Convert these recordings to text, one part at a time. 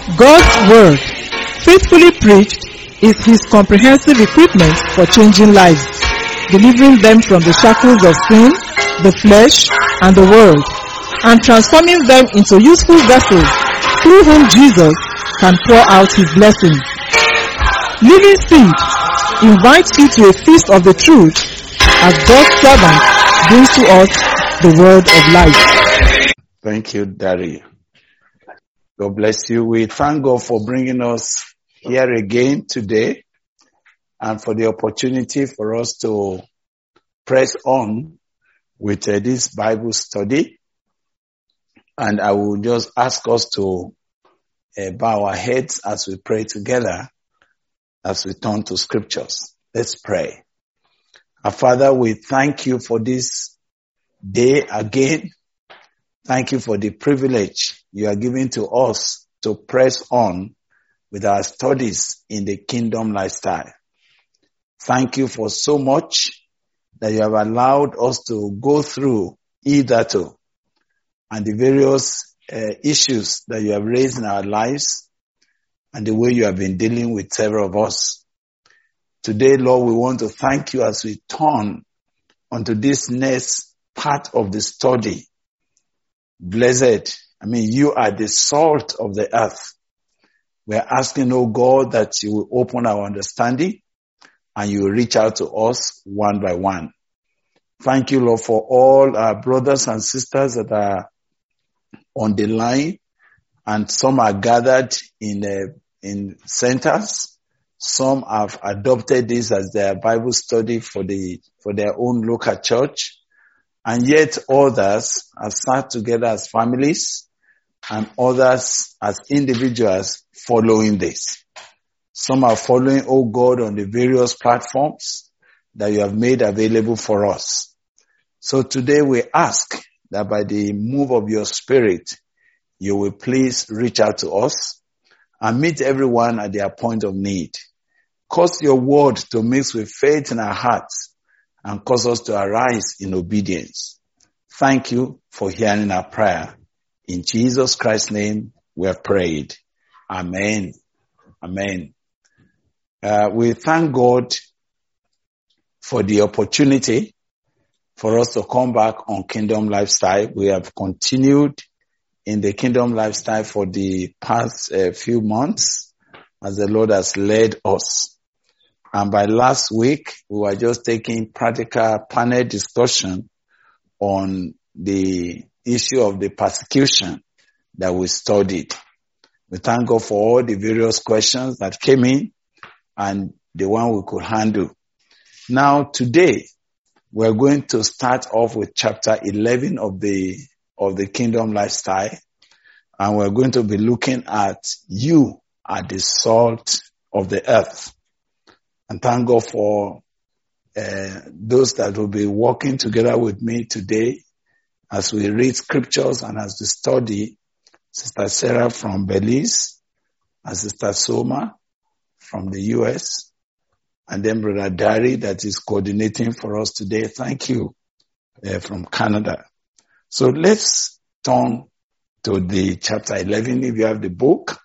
God's Word, faithfully preached, is His comprehensive equipment for changing lives, delivering them from the shackles of sin, the flesh, and the world, and transforming them into useful vessels through whom Jesus can pour out His blessings. Living Seed invites you to a feast of the truth as God's servant brings to us the word of life. Thank you, Dari. God bless you. We thank God for bringing us here again today and for the opportunity for us to press on with this Bible study. And I will just ask us to bow our heads as we pray together as we turn to scriptures. Let's pray. Our Father, we thank you for this day again. Thank you for the privilege you are giving to us to press on with our studies in the kingdom lifestyle. Thank you for so much that you have allowed us to go through hitherto and the various issues that you have raised in our lives and the way you have been dealing with several of us. Today, Lord, we want to thank you as we turn onto this next part of the study. Blessed, you are the salt of the earth. We are asking, oh God, that you will open our understanding and you will reach out to us one by one. Thank you, Lord, for all our brothers and sisters that are on the line, and some are gathered in centers. Some have adopted this as their Bible study for their own local church. And yet others have sat together as families and others as individuals following this. Some are following, oh God, on the various platforms that you have made available for us. So today we ask that by the move of your Spirit, you will please reach out to us and meet everyone at their point of need. Cause your word to mix with faith in our hearts and cause us to arise in obedience. Thank you for hearing our prayer. In Jesus Christ's name we have prayed. Amen. Amen. We thank God for the opportunity for us to come back on Kingdom Lifestyle. We have continued in the Kingdom Lifestyle for the past few months as the Lord has led us. And by last week, we were just taking practical panel discussion on the issue of the persecution that we studied. We thank God for all the various questions that came in and the one we could handle. Now today, we're going to start off with chapter 11 of the Kingdom Lifestyle. And we're going to be looking at you are the salt of the earth. And thank God for those that will be working together with me today as we read scriptures and as we study. Sister Sarah from Belize, and Sister Soma from the US, and then Brother Dari that is coordinating for us today. Thank you from Canada. So let's turn to the chapter 11. If you have the book,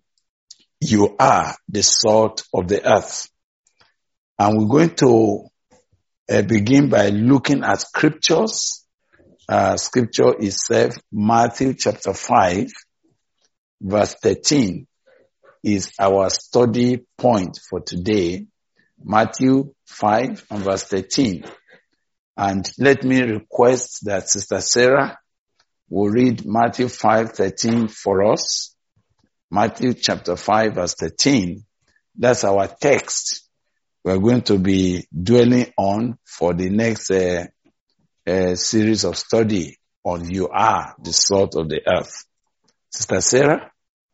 you are the salt of the earth. And we're going to begin by looking at scriptures. Scripture itself, Matthew chapter 5, verse 13 is our study point for today. Matthew 5 and verse 13. And let me request that Sister Sarah will read Matthew 5:13 for us. Matthew chapter 5 verse 13. That's our text we're going to be dwelling on for the next series of study on you are the salt of the earth. Sister Sarah?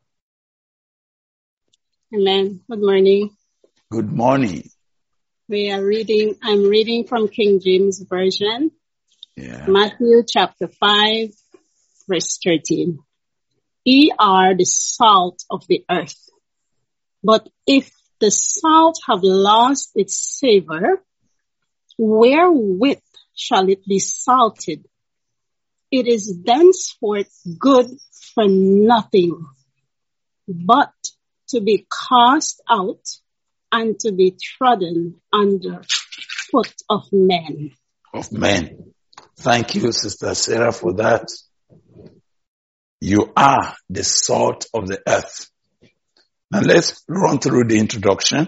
Amen. Good morning. Good morning. I'm reading from King James Version. Yeah. Matthew chapter 5, verse 13. Ye are the salt of the earth. But if the salt have lost its savor, wherewith shall it be salted? It is thenceforth good for nothing, but to be cast out and to be trodden under foot of men. Of men. Thank you, Sister Sarah, for that. You are the salt of the earth. Now let's run through the introduction.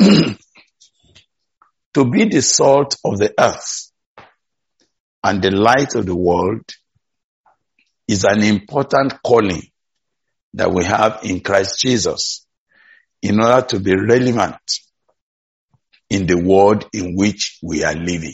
To be the salt of the earth and the light of the world is an important calling that we have in Christ Jesus in order to be relevant in the world in which we are living.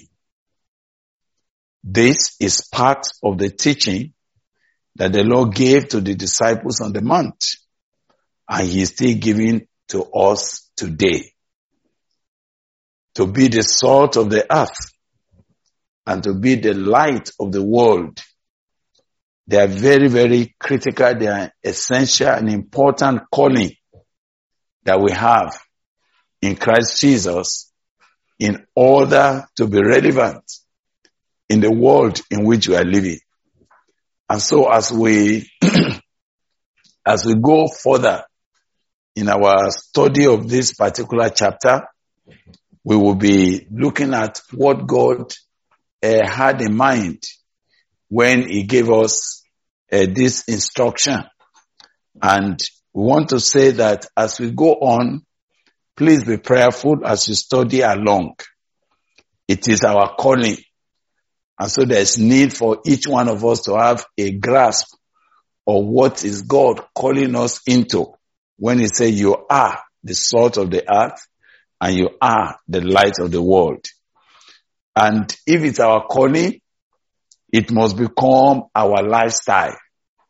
This is part of the teaching that the Lord gave to the disciples on the mount, and He is still giving to us today. To be the salt of the earth and to be the light of the world. They are very, very critical. They are essential and important calling that we have in Christ Jesus in order to be relevant in the world in which we are living. And so as we go further in our study of this particular chapter, we will be looking at what God had in mind when He gave us this instruction. And we want to say that as we go on, please be prayerful as you study along. It is our calling. And so there's need for each one of us to have a grasp of what is God calling us into when He says you are the salt of the earth and you are the light of the world. And if it's our calling, it must become our lifestyle.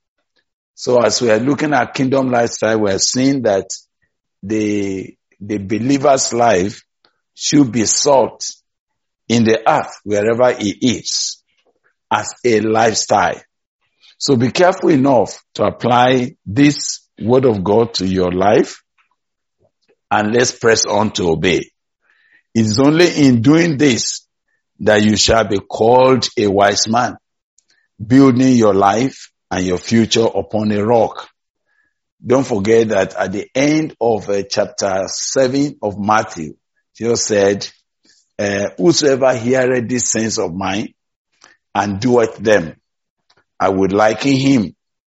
So as we are looking at kingdom lifestyle, we are seeing that the believer's life should be salt in the earth wherever he is as a lifestyle. So be careful enough to apply this word of God to your life, and let's press on to obey. It is only in doing this that you shall be called a wise man, building your life and your future upon a rock. Don't forget that at the end of chapter 7 of Matthew, Jesus said, whosoever heareth these sayings of mine and doeth them, I would liken him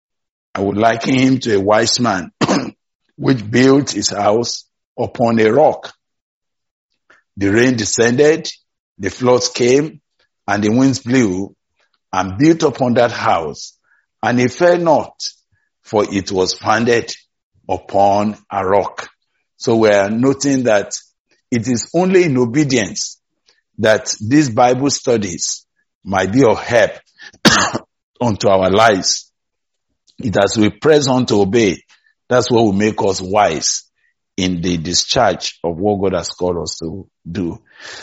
to a wise man which built his house upon a rock. The rain descended, the floods came, and the winds blew and built upon that house, and it fell not, for it was founded upon a rock. So we are noting that it is only in obedience that these Bible studies might be of help unto our lives. It as we press on to obey, that's what will make us wise in the discharge of what God has called us to do.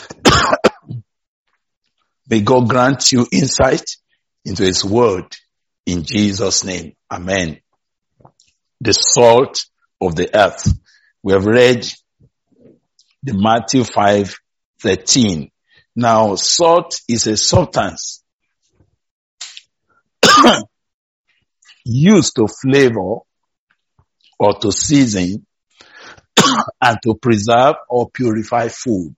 May God grant you insight into His word in Jesus' name. Amen. The salt of the earth. We have read the Matthew 5:13. Now, salt is a substance used to flavor or to season and to preserve or purify food.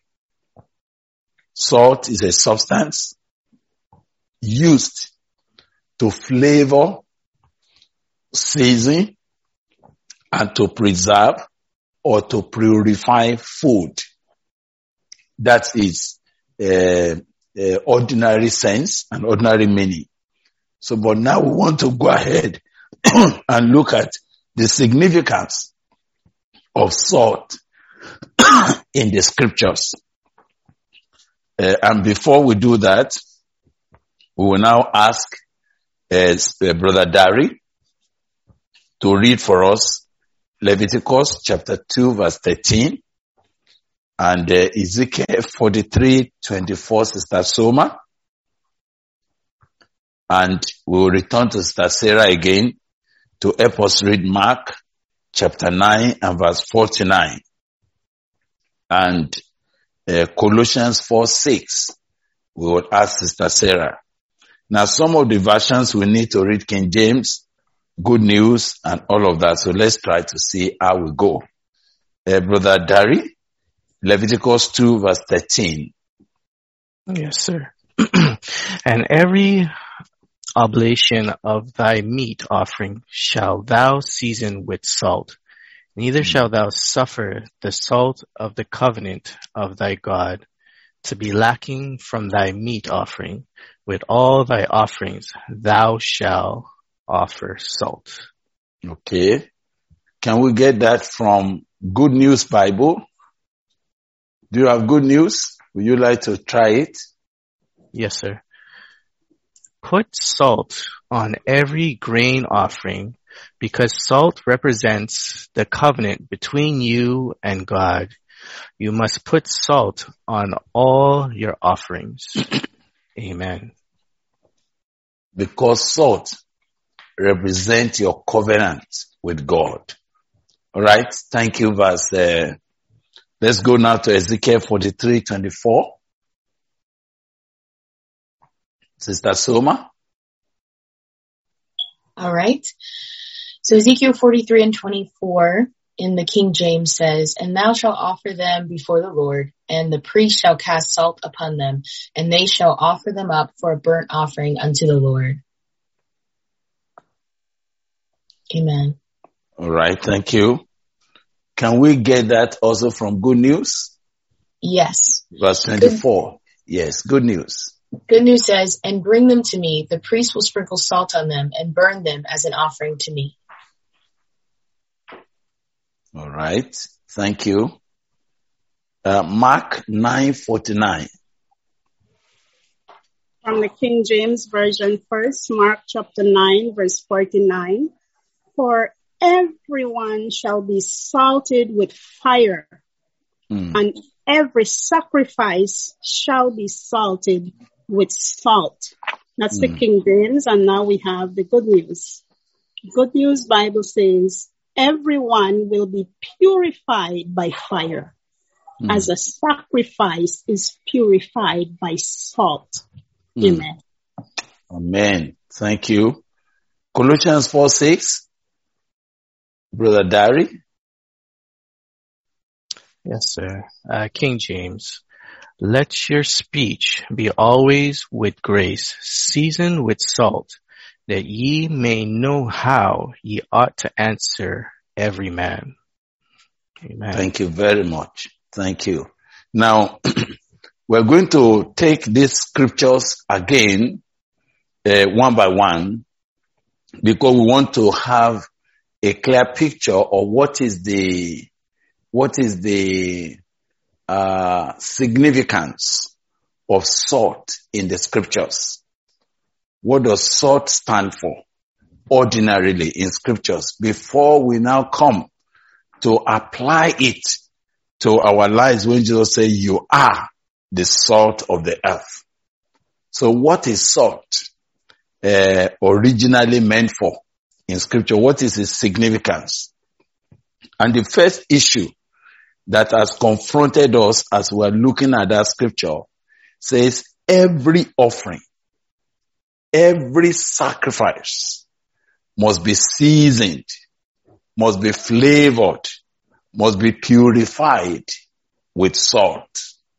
Salt is a substance used to flavor, season, and to preserve or to purify food. That is ordinary sense and ordinary meaning. So, but now we want to go ahead and look at the significance of salt in the scriptures. And before we do that, we will now ask Brother Dari to read for us Leviticus chapter 2 verse 13 and Ezekiel 43:24, Sister Soma. And we will return to Sister Sarah again to help us read Mark chapter 9 and verse 49. And Colossians 4:6, we will ask Sister Sarah. Now some of the versions we need to read King James, good news and all of that. So let's try to see how we go. Brother Dari, Leviticus 2 verse 13. Yes, sir. And every oblation of thy meat offering shalt thou season with salt. Neither shalt thou suffer the salt of the covenant of thy God to be lacking from thy meat offering. With all thy offerings thou shalt offer salt. Okay. Can we get that from Good News Bible? Do you have Good News? Would you like to try it? Yes, sir. Put salt on every grain offering, because salt represents the covenant between you and God. You must put salt on all your offerings. Amen. Because salt represents your covenant with God. All right. Thank you, verse. Let's go now to Ezekiel 43:24. Sister Soma. All right. So Ezekiel 43:24 in the King James says, "And thou shalt offer them before the Lord, and the priest shall cast salt upon them, and they shall offer them up for a burnt offering unto the Lord." Amen. All right. Thank you. Can we get that also from Good News? Yes. Verse 24. Yes. Good News. Good News says, "And bring them to me. The priest will sprinkle salt on them and burn them as an offering to me." All right. Thank you. Mark 9:49. From the King James Version first, Mark chapter 9, verse 49. For everyone shall be salted with fire, and every sacrifice shall be salted with salt. That's the King James, and now we have the Good News. Good News Bible says, everyone will be purified by fire, as a sacrifice is purified by salt. Amen. Amen. Thank you. Colossians 4:6. Brother Dari. Yes, sir. King James. Let your speech be always with grace, seasoned with salt, that ye may know how ye ought to answer every man. Amen. Thank you very much. Thank you. Now, we're going to take these scriptures again, one by one, because we want to have a clear picture of what is the significance of salt in the scriptures. What does salt stand for ordinarily in scriptures before we now come to apply it to our lives when Jesus said, "You are the salt of the earth." So what is salt originally meant for in scripture? What is its significance? And the first issue that has confronted us as we're looking at that scripture says every offering, every sacrifice must be seasoned, must be flavored, must be purified with salt.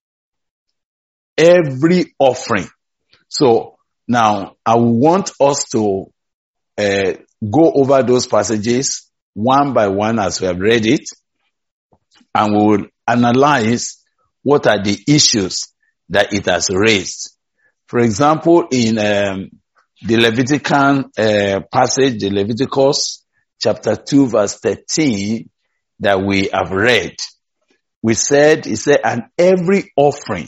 Every offering. So now I want us to go over those passages one by one as we have read it, and we will analyze what are the issues that it has raised. For example, in the Levitican passage, the Leviticus chapter 2 verse 13 that we have read, it said, "And every offering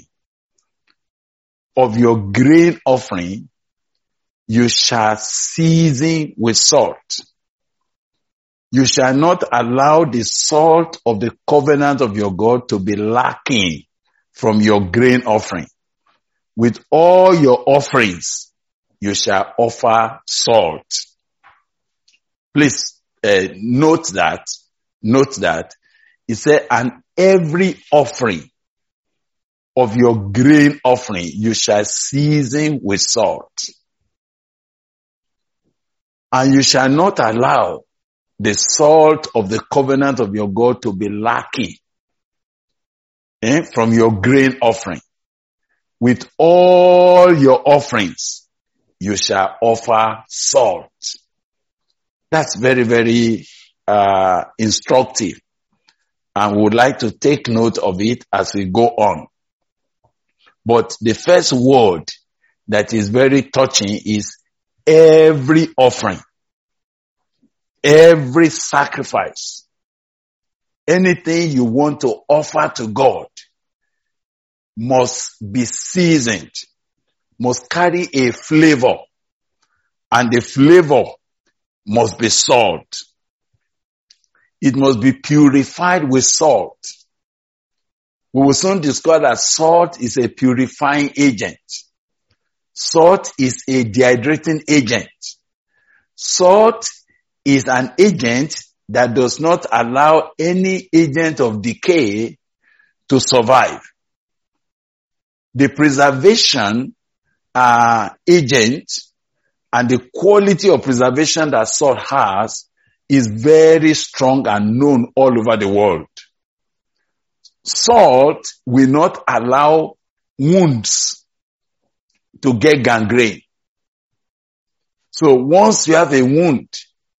of your grain offering you shall season with salt. You shall not allow the salt of the covenant of your God to be lacking from your grain offering. With all your offerings, you shall offer salt." Please note that. It said, "And every offering of your grain offering, you shall season with salt." And you shall not allow the salt of the covenant of your God to be lacking from your grain offering. With all your offerings, you shall offer salt. That's very, very instructive. And we would like to take note of it as we go on. But the first word that is very touching is every offering, every sacrifice, anything you want to offer to God must be seasoned, must carry a flavor, and the flavor must be salt. It must be purified with salt. We will soon discover that salt is a purifying agent. Salt is a dehydrating agent. Salt is an agent that does not allow any agent of decay to survive. The preservation agent and the quality of preservation that salt has is very strong and known all over the world. Salt will not allow wounds to get gangrene. So once you have a wound,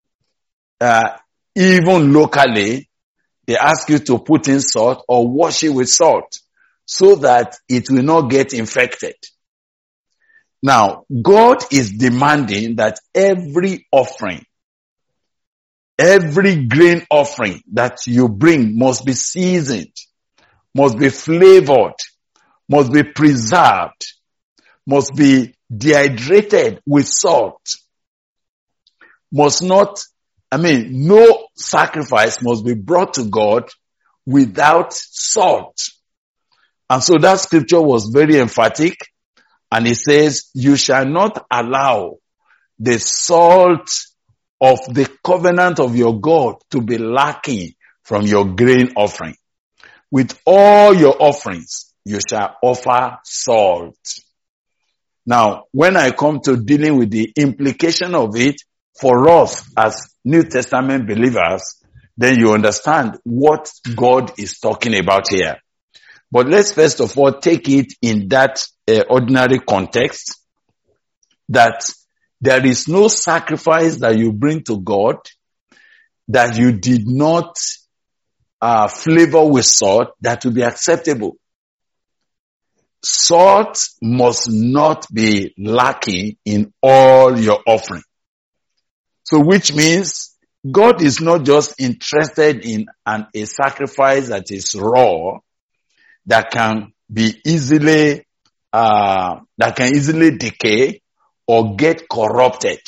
even locally, they ask you to put in salt or wash it with salt so that it will not get infected. Now, God is demanding that every offering, every grain offering that you bring must be seasoned, must be flavored, must be preserved, must be dehydrated with salt. No sacrifice must be brought to God without salt. And so that scripture was very emphatic. And it says, you shall not allow the salt of the covenant of your God to be lacking from your grain offering. With all your offerings, you shall offer salt. Now, when I come to dealing with the implication of it for us as New Testament believers, then you understand what God is talking about here. But let's first of all take it in that ordinary context, that there is no sacrifice that you bring to God that you did not flavor with salt that will be acceptable. Salt must not be lacking in all your offering. So which means God is not just interested in a sacrifice that is raw, that can be easily decay or get corrupted.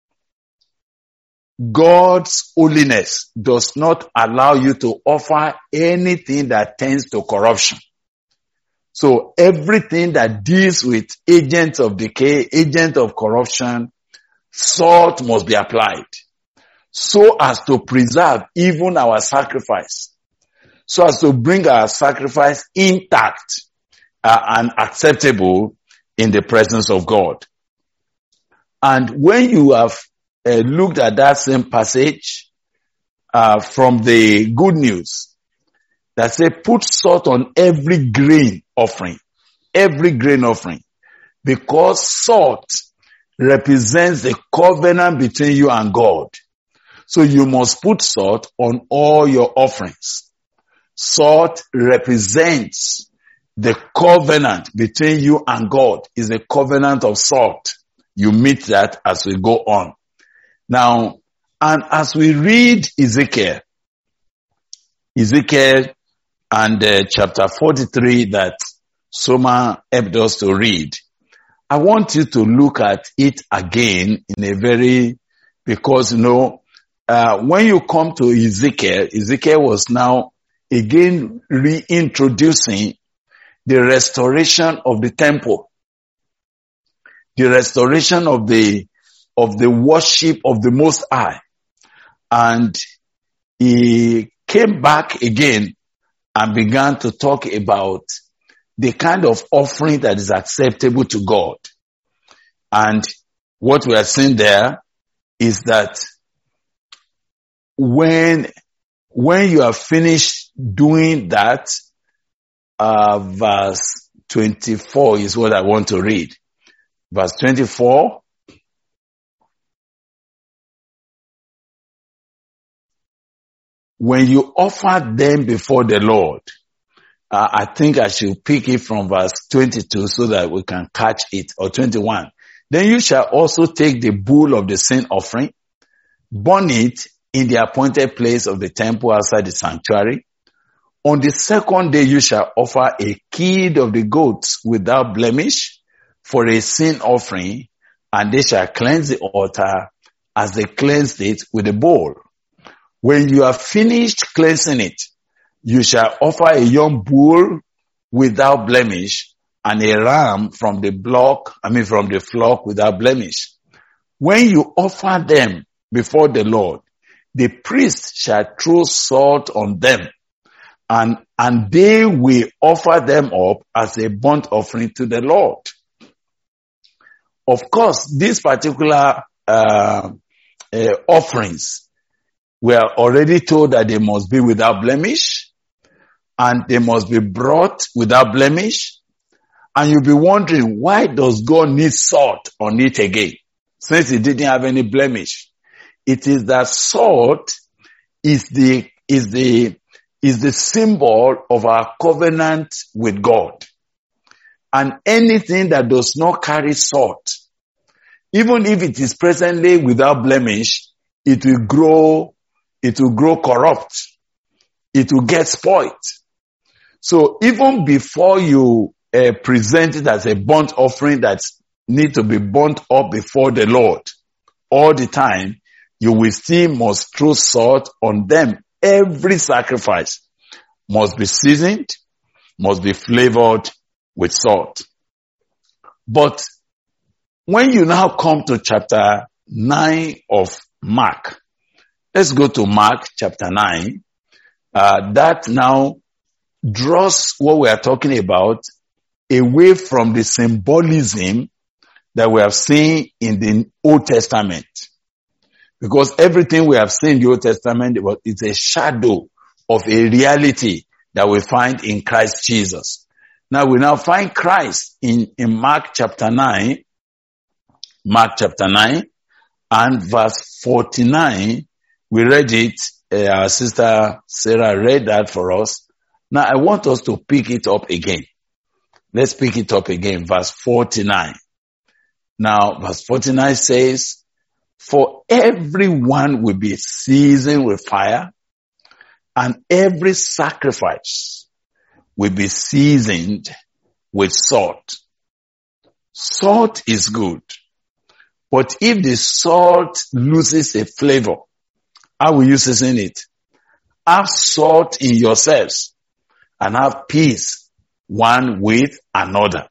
God's holiness does not allow you to offer anything that tends to corruption. So everything that deals with agents of decay, agents of corruption, salt must be applied so as to preserve even our sacrifice, so as to bring our sacrifice intact and acceptable in the presence of God. And when you have looked at that same passage from the Good News that say, put salt on every grain offering, because salt represents the covenant between you and God. So you must put salt on all your offerings. Salt represents the covenant between you and God, is a covenant of salt. You meet that as we go on. Now, and as we read Ezekiel and chapter 43 that Soma helped us to read, I want you to look at it again because when you come to Ezekiel was now again reintroducing the restoration of the temple, the restoration of the worship of the Most High. And he came back again and began to talk about the kind of offering that is acceptable to God. And what we are seeing there is that when you are finished doing that, verse 24 is what I want to read. Verse 24. When you offer them before the Lord, I think I should pick it from verse 22 so that we can catch it, or 21. Then you shall also take the bull of the sin offering, burn it in the appointed place of the temple outside the sanctuary. On the second day you shall offer a kid of the goats without blemish for a sin offering, and they shall cleanse the altar as they cleansed it with the bull. When you have finished cleansing it, you shall offer a young bull without blemish and a ram from the flock without blemish. When you offer them before the Lord, the priest shall throw salt on them, and they will offer them up as a burnt offering to the Lord. Of course, these particular offerings, we are already told that they must be without blemish, and they must be brought without blemish. And you'll be wondering, why does God need salt on it again, since it didn't have any blemish? It is that salt is the symbol of our covenant with God. And anything that does not carry salt, even if it is presently without blemish, it will grow corrupt. It will get spoiled. So even before you present it as a burnt offering that need to be burnt up before the Lord all the time, you will still must throw salt on them. Every sacrifice must be seasoned, must be flavored with salt. But when you now come to chapter 9 of Mark, let's go to Mark chapter 9. That now draws what we are talking about away from the symbolism that we have seen in the Old Testament. Because everything we have seen in the Old Testament is a shadow of a reality that we find in Christ Jesus. Now we now find Christ in Mark chapter 9 and verse 49. We read it. Our sister Sarah read that for us. Now I want us to pick it up again. Let's pick it up again. Verse 49. Now verse 49 says, for everyone will be seasoned with fire, and every sacrifice will be seasoned with salt. Salt is good. But if the salt loses a flavor, how will you season it? Have salt in yourselves and have peace one with another.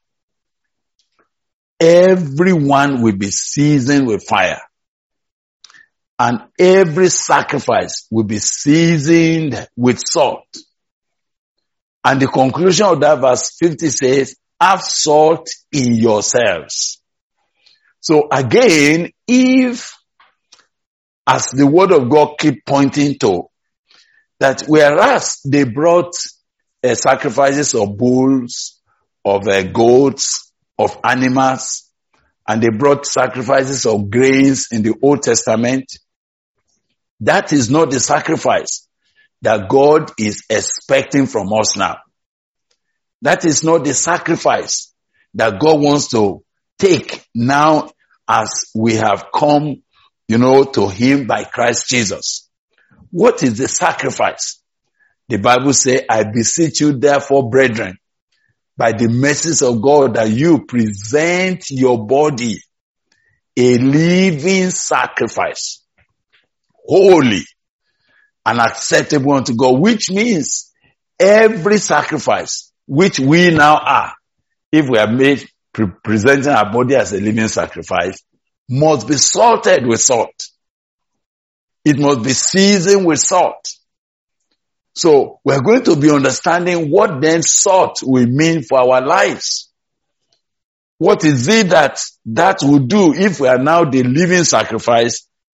Everyone will be seasoned with fire, and every sacrifice will be seasoned with salt. And the conclusion of that verse 50 says, have salt in yourselves. So again, if, as the word of God keep pointing to, that whereas they brought sacrifices of bulls, of goats, of animals, and they brought sacrifices of grains in the Old Testament, that is not the sacrifice that God is expecting from us now. That is not the sacrifice that God wants to take now as we have come, to Him by Christ Jesus. What is the sacrifice? The Bible says, I beseech you therefore, brethren, by the mercies of God, that you present your body a living sacrifice, holy and acceptable unto God, which means every sacrifice which we now are, if we are made presenting our body as a living sacrifice, must be salted with salt. It must be seasoned with salt. So we're going to be understanding what then salt will mean for our lives. What is it that will do if we are now the living sacrifice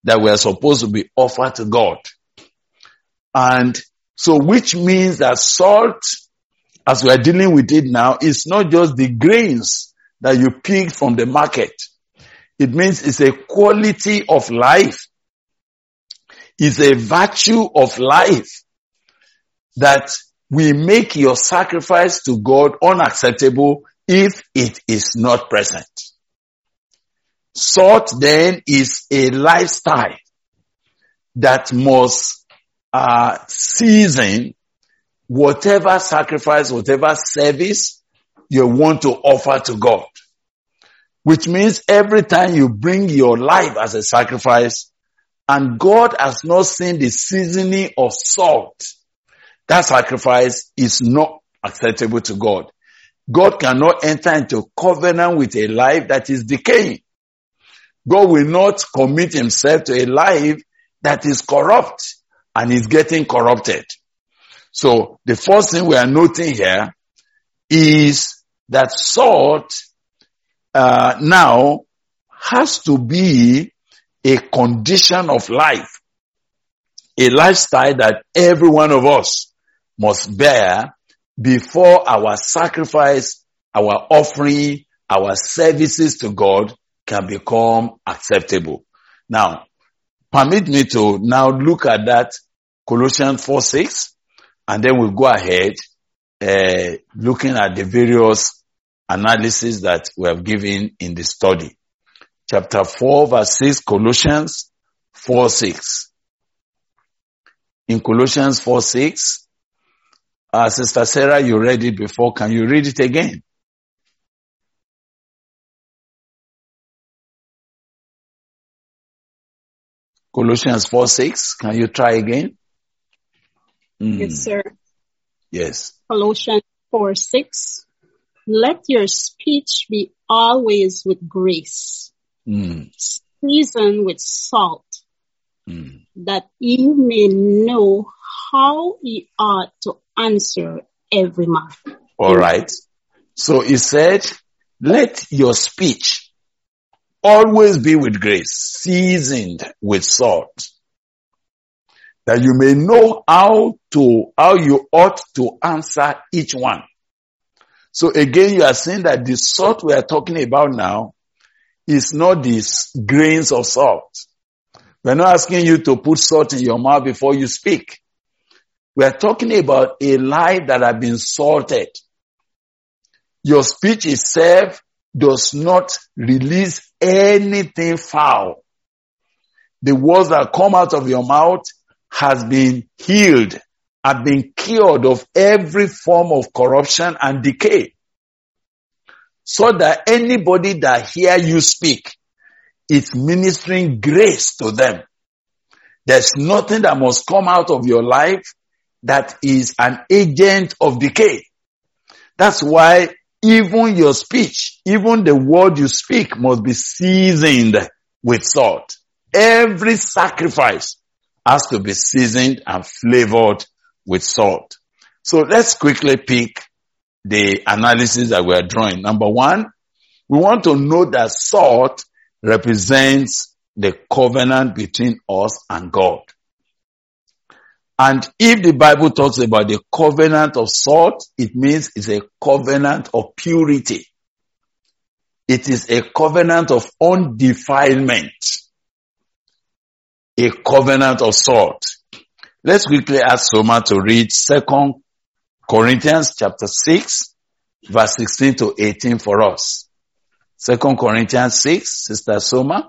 that were supposed to be offered to God. And so which means that salt, as we are dealing with it now, is not just the grains that you pick from the market. It means it's a quality of life. It's a virtue of life that will make your sacrifice to God unacceptable if it is not present. Salt then is a lifestyle that must season whatever sacrifice, whatever service you want to offer to God. Which means every time you bring your life as a sacrifice and God has not seen the seasoning of salt, that sacrifice is not acceptable to God. God cannot enter into covenant with a life that is decaying. God will not commit himself to a life that is corrupt and is getting corrupted. So the first thing we are noting here is that salt now has to be a condition of life, a lifestyle that every one of us must bear before our sacrifice, our offering, our services to God can become acceptable. Now, permit me to now look at that Colossians 4:6, and then we'll go ahead looking at the various analysis that we have given in the study. Chapter 4 verse 6, Colossians 4:6. In Colossians 4:6, Sister Sarah, you read it before. Can you read it again? Colossians 4:6. Can you try again? Yes, sir. Yes. Colossians 4:6. Let your speech be always with grace, seasoned with salt, that ye may know how ye ought to answer every man. All right. So he said, let your speech always be with grace, seasoned with salt, that you may know how you ought to answer each one. So again, you are saying that the salt we are talking about now is not these grains of salt. We're not asking you to put salt in your mouth before you speak. We are talking about a life that has been salted. Your speech itself does not release anything foul. The words that come out of your mouth has been healed, have been cured of every form of corruption and decay. So that anybody that hear you speak, it's ministering grace to them. There's nothing that must come out of your life that is an agent of decay. That's why even your speech, even the word you speak must be seasoned with salt. Every sacrifice has to be seasoned and flavored with salt. So let's quickly pick the analysis that we are drawing. Number one, we want to know that salt represents the covenant between us and God. And if the Bible talks about the covenant of salt, it means it's a covenant of purity. It is a covenant of undefilement. A covenant of salt. Let's quickly ask Soma to read 2 Corinthians chapter 6, verse 16 to 18 for us. 2 Corinthians 6, Sister Soma.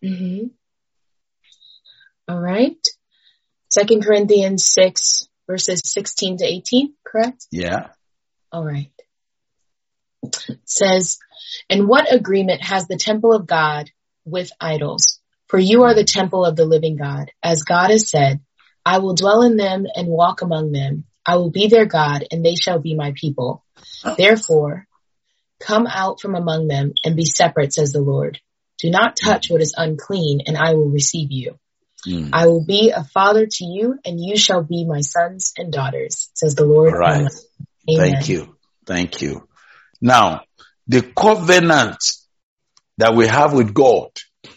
All right. 2 Corinthians 6, verses 16 to 18, correct? Yeah. All right. It says, and what agreement has the temple of God with idols? For you are the temple of the living God. As God has said, I will dwell in them and walk among them. I will be their God, and they shall be my people. Therefore, come out from among them and be separate, says the Lord. Do not touch what is unclean, and I will receive you. I will be a father to you, and you shall be my sons and daughters, says the Lord. All right. Amen. Thank you. Thank you. Now, the covenant that we have with God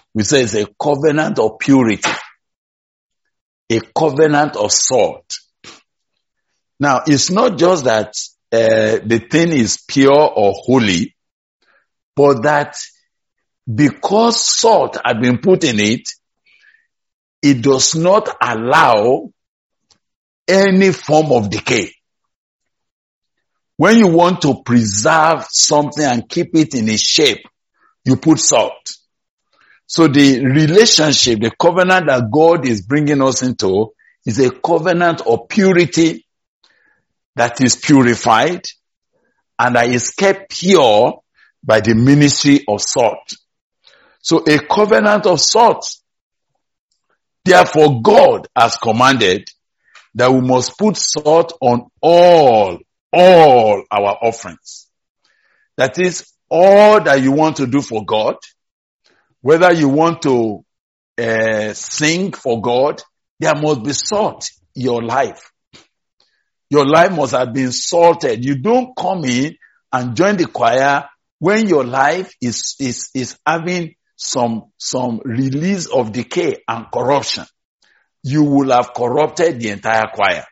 We say it's a covenant of purity, a covenant of salt. Now, it's not just that the thing is pure or holy, but that because salt had been put in it, it does not allow any form of decay. When you want to preserve something and keep it in its shape, you put salt. So the relationship, the covenant that God is bringing us into is a covenant of purity that is purified and that is kept pure by the ministry of salt. So a covenant of salt. Therefore, God has commanded that we must put salt on all our offerings. That is, all that you want to do for God, whether you want to sing for God, there must be salt in your life. Your life must have been salted. You don't come in and join the choir when your life is having some release of decay and corruption. You will have corrupted the entire choir.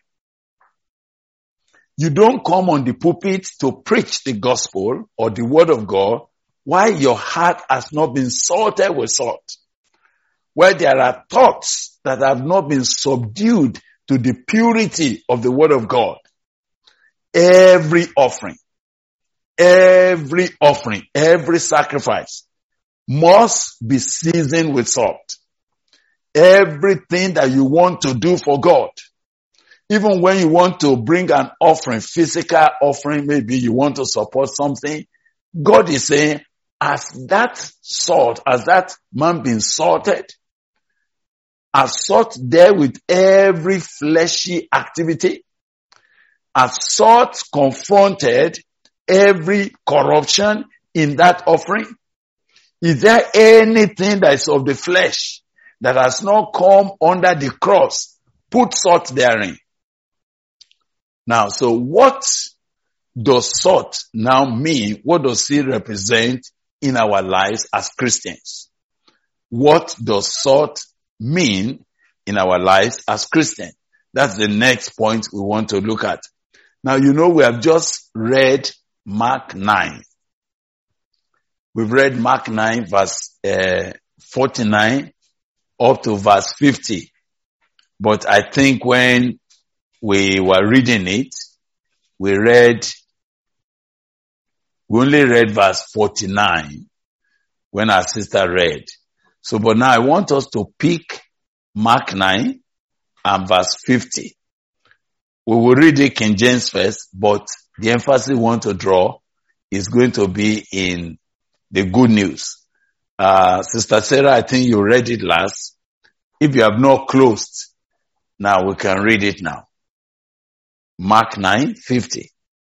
You don't come on the pulpit to preach the gospel or the word of God while your heart has not been salted with salt. Where there are thoughts that have not been subdued to the purity of the word of God. Every offering, every sacrifice must be seasoned with salt. Everything that you want to do for God, even when you want to bring an offering, physical offering, maybe you want to support something, God is saying, as that salt, as that man been salted, as salt there with every fleshy activity, as salt confronted every corruption in that offering, is there anything that is of the flesh that has not come under the cross? Put salt therein. Now, so what does salt now mean? What does it represent in our lives as Christians? What does salt mean in our lives as Christians? That's the next point we want to look at. Now, you know, we have just read Mark 9. We've read Mark 9 verse 49 up to verse 50. But I think when we were reading it, we only read verse 49 when our sister read. So, but now I want us to pick Mark 9 and verse 50. We will read the King James first, but the emphasis we want to draw is going to be in the good news. Sister Sarah, I think you read it last. If you have not closed, now we can read it now. Mark 9:50.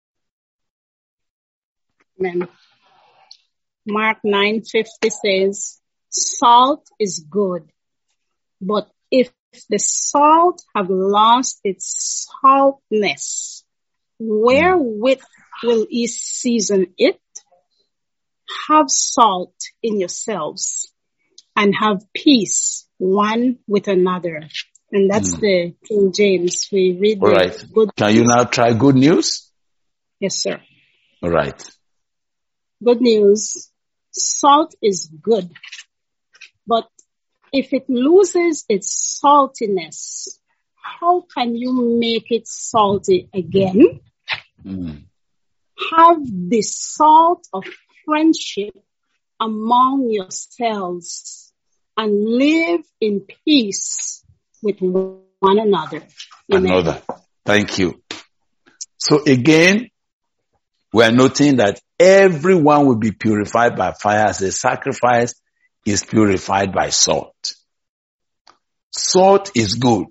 Amen. Mark 9:50 says, salt is good, but if the salt have lost its saltness, wherewith will ye season it? Have salt in yourselves and have peace one with another. And that's the King James. We read All right. good Can you now try good news? Yes, sir. All right. Good news. Salt is good, but if it loses its saltiness, how can you make it salty again? Have the salt of friendship among yourselves and live in peace with one another. Amen. Thank you. So again, we are noting that everyone will be purified by fire as a sacrifice is purified by salt. Salt is good.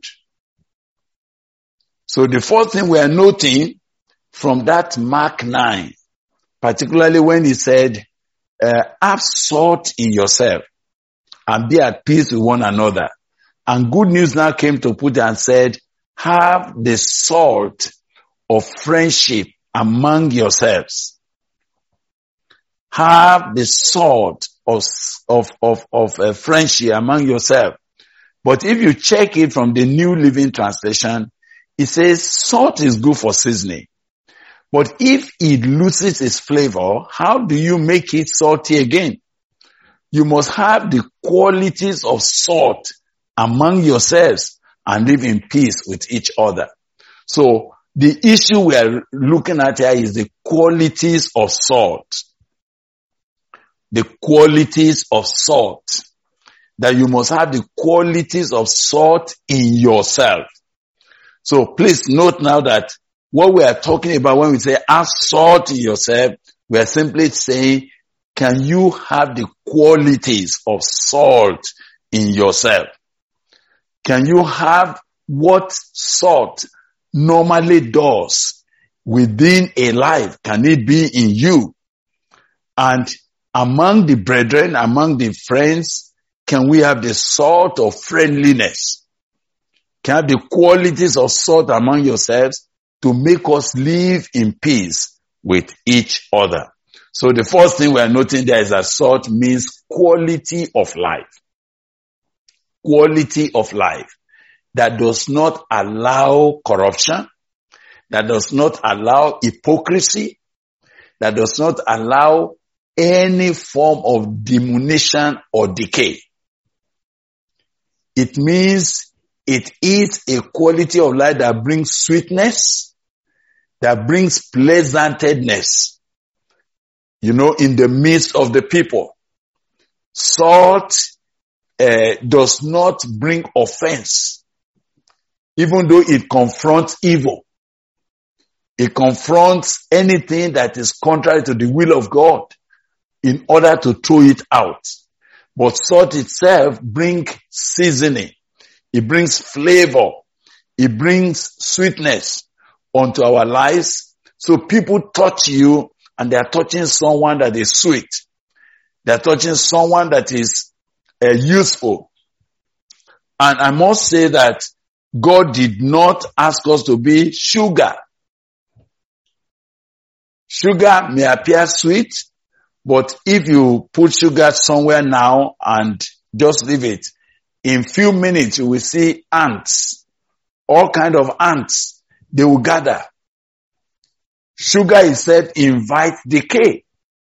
So the fourth thing we are noting from that Mark 9, particularly when he said, have salt in yourself and be at peace with one another. And good news now came to put and said, have the salt of friendship among yourselves. Have the salt of friendship among yourself. But if you check it from the New Living Translation, it says salt is good for seasoning. But if it loses its flavor, how do you make it salty again? You must have the qualities of salt among yourselves and live in peace with each other. So the issue we are looking at here is the qualities of salt. The qualities of salt. That you must have the qualities of salt in yourself. So please note now that what we are talking about when we say have salt in yourself, we are simply saying, can you have the qualities of salt in yourself? Can you have what salt normally does within a life? Can it be in you? And among the brethren, among the friends, can we have the salt of friendliness? Can have the qualities of salt among yourselves to make us live in peace with each other. So the first thing we are noting there is that salt means quality of life. Quality of life that does not allow corruption, that does not allow hypocrisy, that does not allow any form of diminution or decay. It means it is a quality of life that brings sweetness, that brings pleasantness, in the midst of the people. Salt does not bring offense, even though it confronts evil. It confronts anything that is contrary to the will of God in order to throw it out. But salt itself brings seasoning. It brings flavor. It brings sweetness onto our lives. So people touch you and they are touching someone that is sweet. They are touching someone that is useful. And I must say that God did not ask us to be sugar. Sugar may appear sweet, but if you put sugar somewhere now and just leave it, in few minutes you will see ants, all kind of ants, they will gather. Sugar itself invites decay.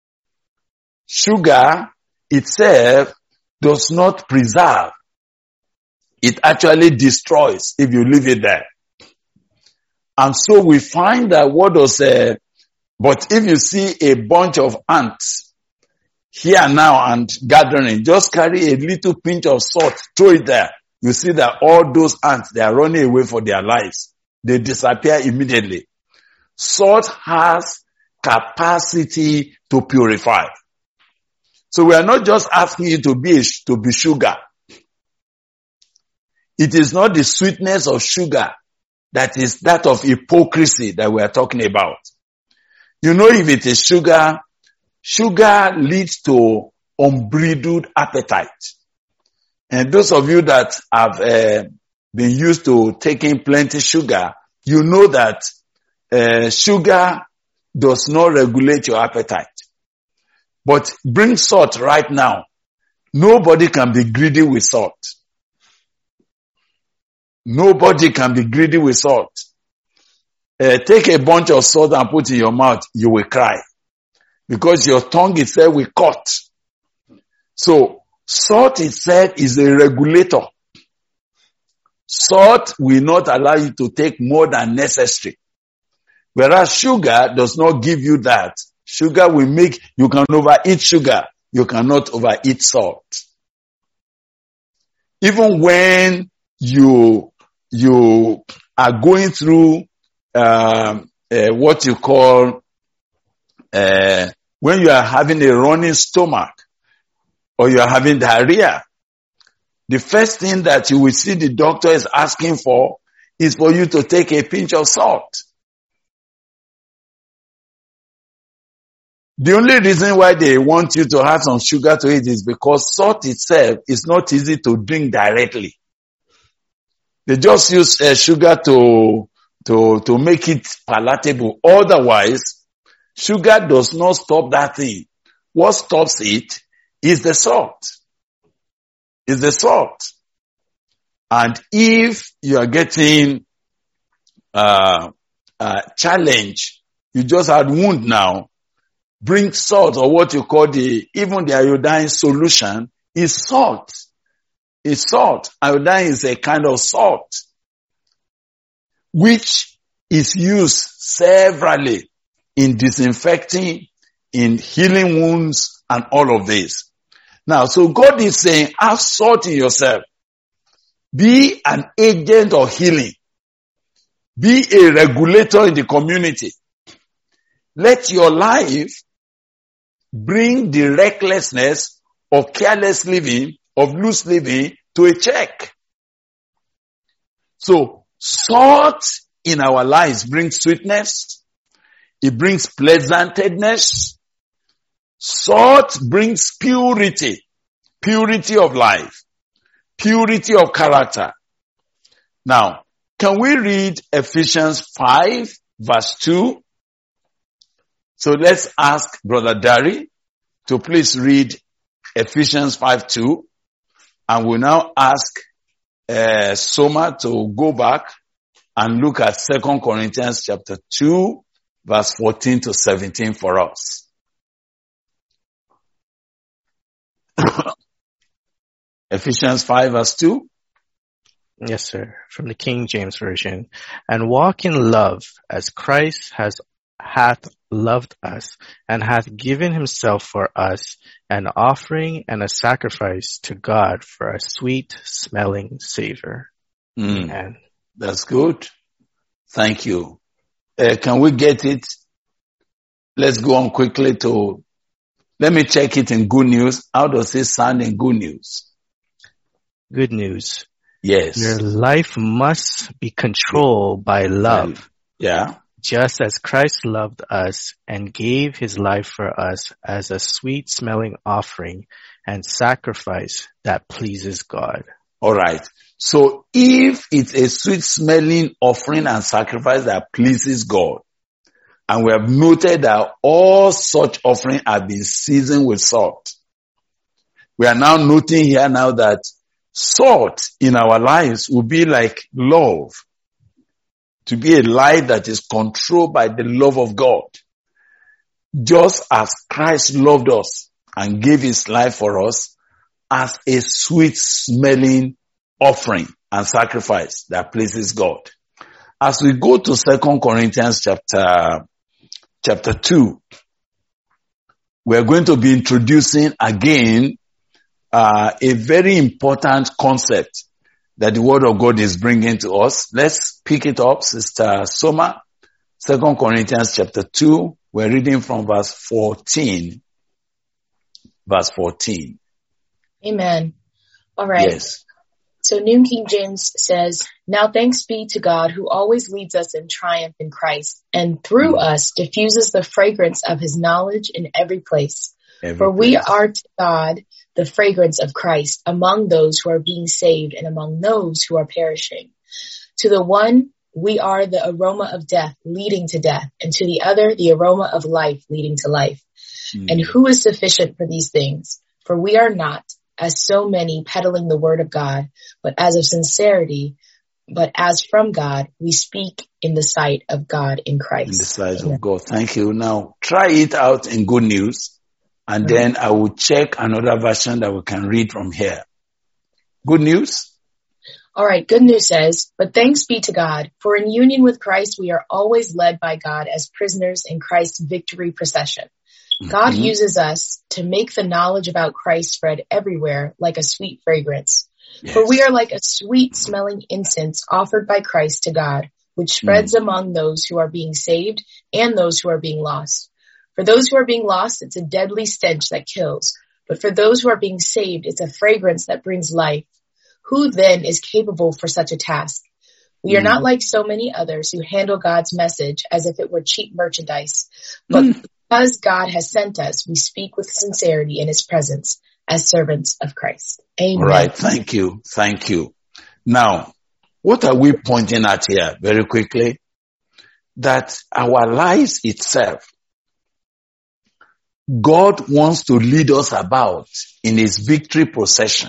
Sugar itself does not preserve. It actually destroys if you leave it there. And so we find that but if you see a bunch of ants here now and gathering, just carry a little pinch of salt, throw it there. You see that all those ants, they are running away for their lives. They disappear immediately. Salt has capacity to purify. So we are not just asking you to be sugar. It is not the sweetness of sugar that is that of hypocrisy that we are talking about. If it is sugar, sugar leads to unbridled appetite. And those of you that have been used to taking plenty sugar, you know that sugar does not regulate your appetite. But bring salt right now. Nobody can be greedy with salt. Nobody can be greedy with salt. Take a bunch of salt and put in your mouth, you will cry. Because your tongue itself will cut. So, salt itself is a regulator. Salt will not allow you to take more than necessary. Whereas sugar does not give you that. Sugar will you can overeat sugar. You cannot overeat salt. Even when you are going through what you call when you are having a running stomach or you are having diarrhea, the first thing that you will see the doctor is asking for is for you to take a pinch of salt. The only reason why they want you to have some sugar to eat is because salt itself is not easy to drink directly. They just use sugar to make it palatable. Otherwise, sugar does not stop that thing. What stops it is the salt. Is the salt. And if you are getting challenge, you just had wound now, bring salt, or what you call even the iodine solution is salt. It's salt. Iodine is a kind of salt which is used severally in disinfecting, in healing wounds, and all of this. Now, so God is saying, have salt in yourself. Be an agent of healing. Be a regulator in the community. Let your life bring the recklessness of careless living, of loose living, to a check. So, salt in our lives brings sweetness. It brings pleasantness. Salt brings purity. Purity of life. Purity of character. Now, can we read Ephesians 5 verse 2? So let's ask Brother Dari to please read Ephesians 5:2, and we'll now ask Soma to go back and look at 2 Corinthians chapter 2 verse 14 to 17 for us. Ephesians 5 verse 2. Yes, sir. From the King James Version. And walk in love as Christ hath loved us and hath given himself for us, an offering and a sacrifice to God for a sweet smelling savor. Amen. That's good. Thank you. Can we get it? Let's go on quickly let me check it in Good News. How does it sound in Good News? Good news. Yes. Your life must be controlled by love. Yeah. Just as Christ loved us and gave his life for us as a sweet smelling offering and sacrifice that pleases God. All right. So if it's a sweet smelling offering and sacrifice that pleases God, and we have noted that all such offerings have been seasoned with salt, we are now noting here now that salt in our lives will be like love. To be a life that is controlled by the love of God. Just as Christ loved us and gave his life for us as a sweet smelling offering and sacrifice that pleases God. As we go to 2 Corinthians chapter 2, we are going to be introducing again a very important concept that the word of God is bringing to us. Let's pick it up, Sister Soma. 2 Corinthians chapter 2. We're reading from verse 14. Verse 14. Amen. All right. Yes. So New King James says, now thanks be to God who always leads us in triumph in Christ and through us diffuses the fragrance of his knowledge in every place. For we are to God the fragrance of Christ among those who are being saved and among those who are perishing. To the one, we are the aroma of death leading to death, and to the other, the aroma of life leading to life. And who is sufficient for these things? For we are not, as so many, peddling the word of God, but as of sincerity, but as from God, we speak in the sight of God in Christ. In the sight of God. Thank you. Now, try it out in Good News. And then I will check another version that we can read from here. Good News? All right. Good News says, but thanks be to God, for in union with Christ, we are always led by God as prisoners in Christ's victory procession. God uses us to make the knowledge about Christ spread everywhere like a sweet fragrance. Yes. For we are like a sweet smelling incense offered by Christ to God, which spreads among those who are being saved and those who are being lost. For those who are being lost, it's a deadly stench that kills. But for those who are being saved, it's a fragrance that brings life. Who then is capable for such a task? We are not like so many others who handle God's message as if it were cheap merchandise. But because God has sent us, we speak with sincerity in his presence as servants of Christ. Amen. All right. Thank you. Thank you. Now, what are we pointing at here very quickly? That our lives itself God wants to lead us about in his victory procession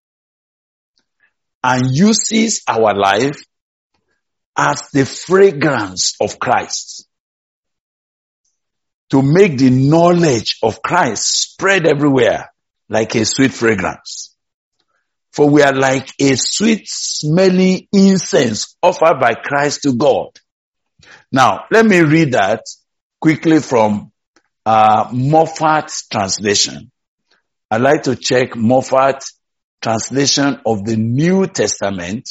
and uses our life as the fragrance of Christ to make the knowledge of Christ spread everywhere like a sweet fragrance. For we are like a sweet smelling incense offered by Christ to God. Now, let me read that quickly from Moffat's translation. I'd like to check Moffat's translation of the New Testament.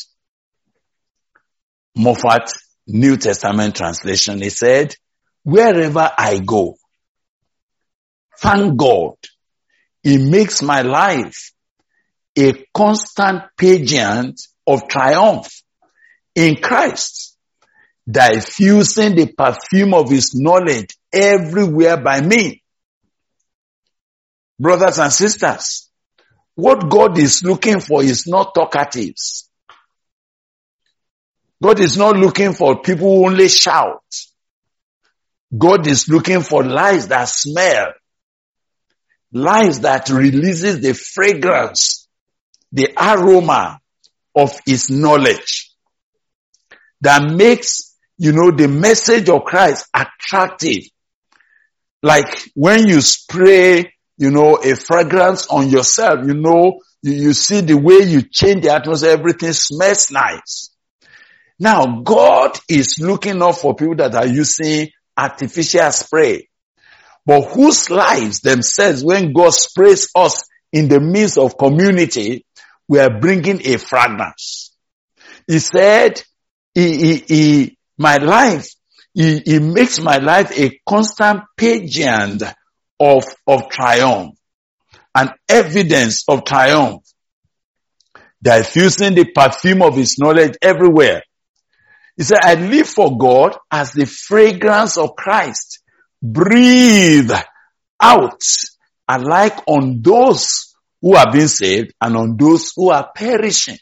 Moffat New Testament translation. He said, wherever I go, thank God, he makes my life a constant pageant of triumph in Christ, diffusing the perfume of his knowledge everywhere by me. Brothers and sisters, what God is looking for is not talkatives. God is not looking for people who only shout. God is looking for lives that smell, lives that releases the fragrance, the aroma of his knowledge, that makes, the message of Christ attractive. Like when you spray, a fragrance on yourself, you see the way you change the atmosphere, everything smells nice. Now, God is looking out for people that are using artificial spray, but whose lives themselves, when God sprays us in the midst of community, we are bringing a fragrance. He said, he makes my life a constant pageant of triumph, an evidence of triumph, diffusing the perfume of his knowledge everywhere. He said, I live for God as the fragrance of Christ. Breathe out alike on those who are being saved and on those who are perishing.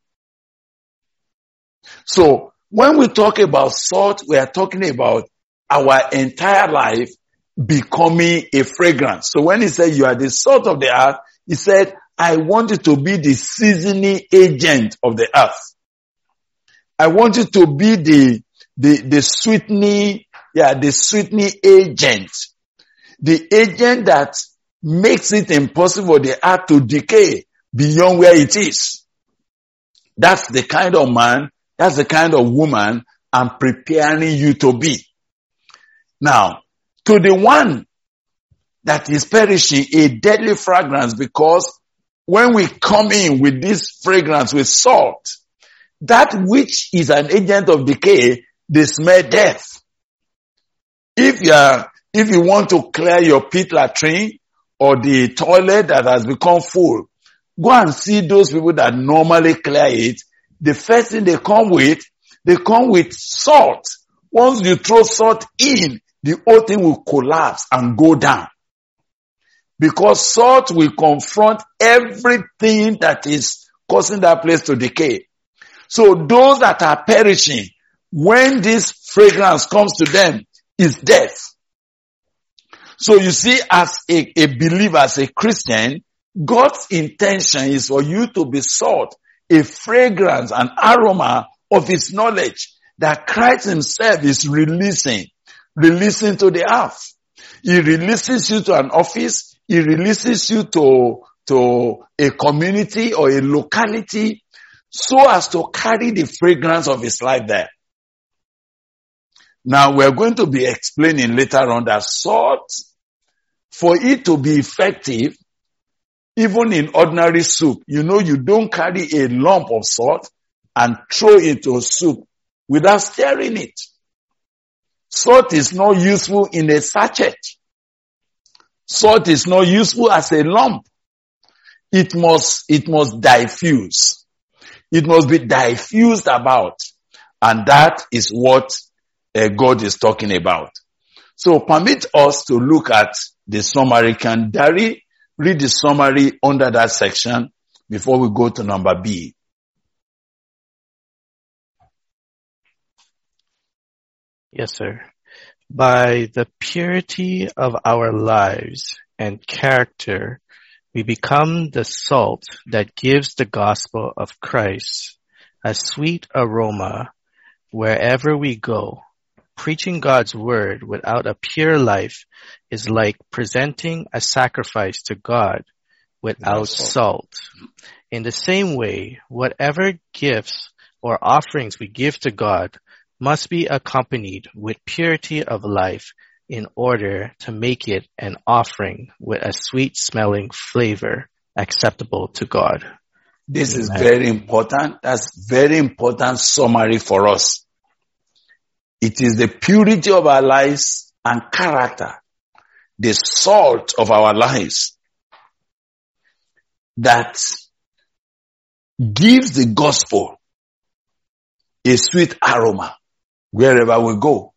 So when we talk about salt, we are talking about our entire life becoming a fragrance. So when he said you are the salt of the earth, he said, I want you to be the seasoning agent of the earth. I want you to be the sweetening agent. The agent that makes it impossible for the earth to decay beyond where it is. That's the kind of man, that's the kind of woman I'm preparing you to be. Now, to the one that is perishing, a deadly fragrance, because when we come in with this fragrance with salt, that which is an agent of decay, they smell death. If you want to clear your pit latrine or the toilet that has become full, go and see those people that normally clear it. The first thing they come with salt. Once you throw salt in, the whole thing will collapse and go down. Because salt will confront everything that is causing that place to decay. So those that are perishing, when this fragrance comes to them, is death. So you see, as a believer, as a Christian, God's intention is for you to be salt, a fragrance, an aroma of his knowledge that Christ himself is releasing to the earth. He releases you to an office. He releases you to a community or a locality so as to carry the fragrance of his life there. Now we're going to be explaining later on that salt, for it to be effective, even in ordinary soup, you don't carry a lump of salt and throw it into soup without stirring it. Salt is not useful in a sachet. Salt is not useful as a lump. It must diffuse. It must be diffused about. And that is what God is talking about. So permit us to look at the summary. Can Dari read the summary under that section before we go to number B? Yes, sir. By the purity of our lives and character, we become the salt that gives the gospel of Christ a sweet aroma wherever we go. Preaching God's word without a pure life is like presenting a sacrifice to God without salt. In the same way, whatever gifts or offerings we give to God must be accompanied with purity of life in order to make it an offering with a sweet-smelling flavor acceptable to God. This is very important. That's very important summary for us. It is the purity of our lives and character, the salt of our lives, that gives the gospel a sweet aroma wherever we go.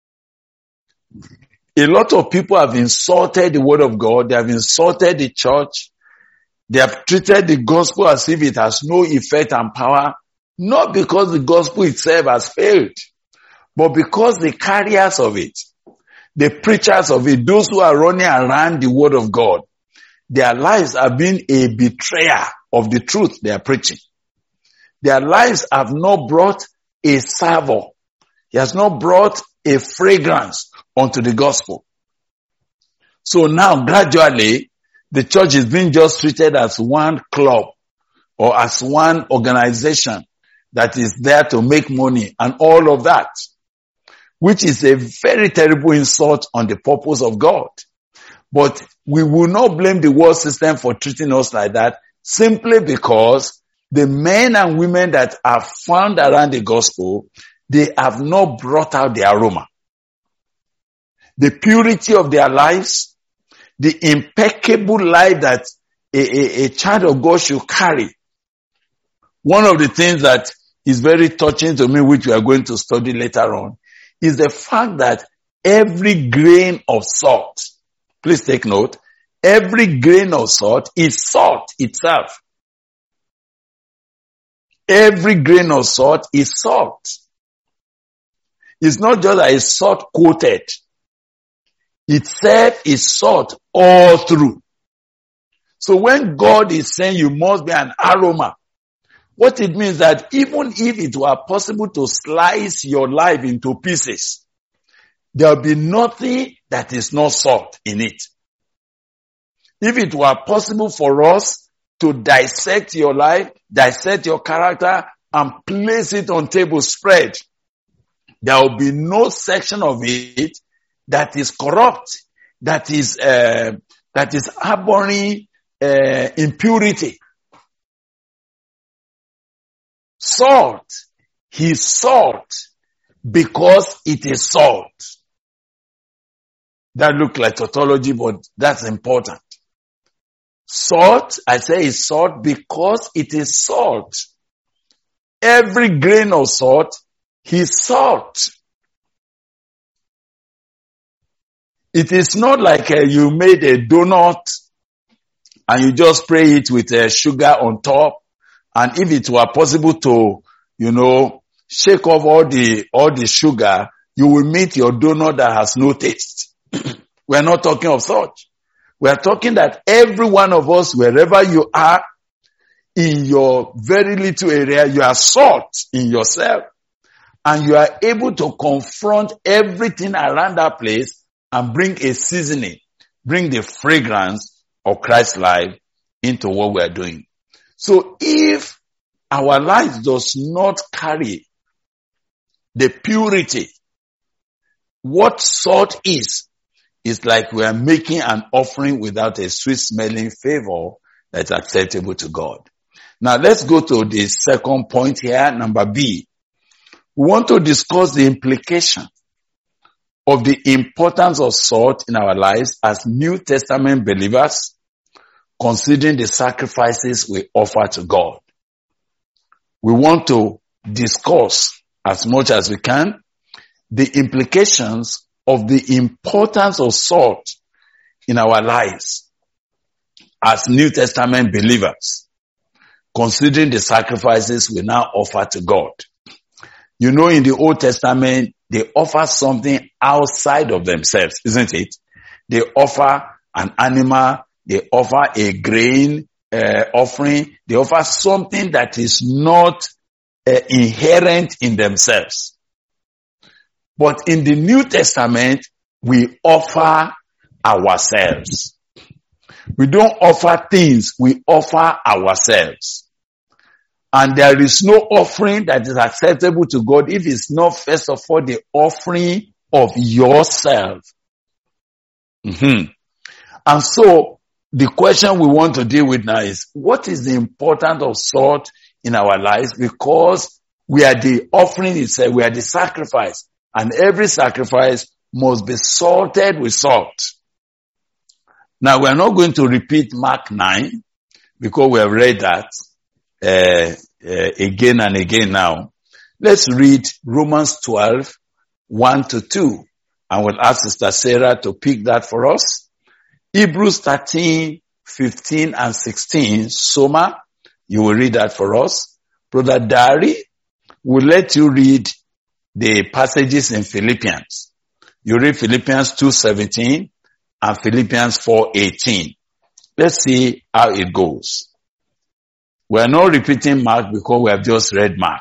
A lot of people have insulted the word of God. They have insulted the church. They have treated the gospel as if it has no effect and power, not because the gospel itself has failed, but because the carriers of it, the preachers of it, those who are running around the word of God, their lives have been a betrayer of the truth they are preaching. Their lives have not brought a savor. He has not brought a fragrance unto the gospel. So now gradually, the church is being just treated as one club or as one organization that is there to make money and all of that, which is a very terrible insult on the purpose of God. But we will not blame the world system for treating us like that, simply because the men and women that are found around the gospel, they have not brought out the aroma. The purity of their lives, the impeccable life that a child of God should carry. One of the things that is very touching to me, which we are going to study later on, is the fact that every grain of salt, please take note, every grain of salt is salt itself. Every grain of salt is salt. It's not just that it's salt coated. Itself is salt all through. So when God is saying you must be an aroma, what it means that even if it were possible to slice your life into pieces, there will be nothing that is not salt in it. If it were possible for us to dissect your life, dissect your character, and place it on table spread, there will be no section of it that is corrupt, that is harboring impurity. Salt, He's salt because it is salt. That looks like tautology, but that's important. Salt, I say is salt because it is salt. Every grain of salt, He's salt. It is not like you made a donut and you just spray it with sugar on top. And if it were possible to, shake off all the sugar, you will meet your donut that has no taste. We're not talking of such. We're talking that every one of us, wherever you are, in your very little area, you are salt in yourself. And you are able to confront everything around that place and bring a seasoning, bring the fragrance of Christ's life into what we are doing. So if our life does not carry the purity, what salt is like we are making an offering without a sweet smelling favor that's acceptable to God. Now let's go to the second point here, number B. We want to discuss the implication of the importance of salt in our lives as New Testament believers, considering the sacrifices we offer to God. We want to discuss as much as we can the implications of the importance of salt in our lives as New Testament believers, considering the sacrifices we now offer to God. In the Old Testament, they offer something outside of themselves, isn't it? They offer an animal, they offer a grain offering, they offer something that is not inherent in themselves. But in the New Testament, we offer ourselves. We don't offer things, we offer ourselves. And there is no offering that is acceptable to God if it's not first of all the offering of yourself. And so the question we want to deal with now is, what is the importance of salt in our lives? Because we are the offering itself, we are the sacrifice. And every sacrifice must be salted with salt. Now we are not going to repeat Mark 9 because we have read that again and again now. Let's read Romans 12, 1-2. And we'll ask Sister Sarah to pick that for us. Hebrews 13, 15 and 16. Soma, you will read that for us. Brother Dari will let you read the passages in Philippians. You read Philippians 2:17 and Philippians 4:18. Let's see how it goes. We are not repeating Mark because we have just read Mark.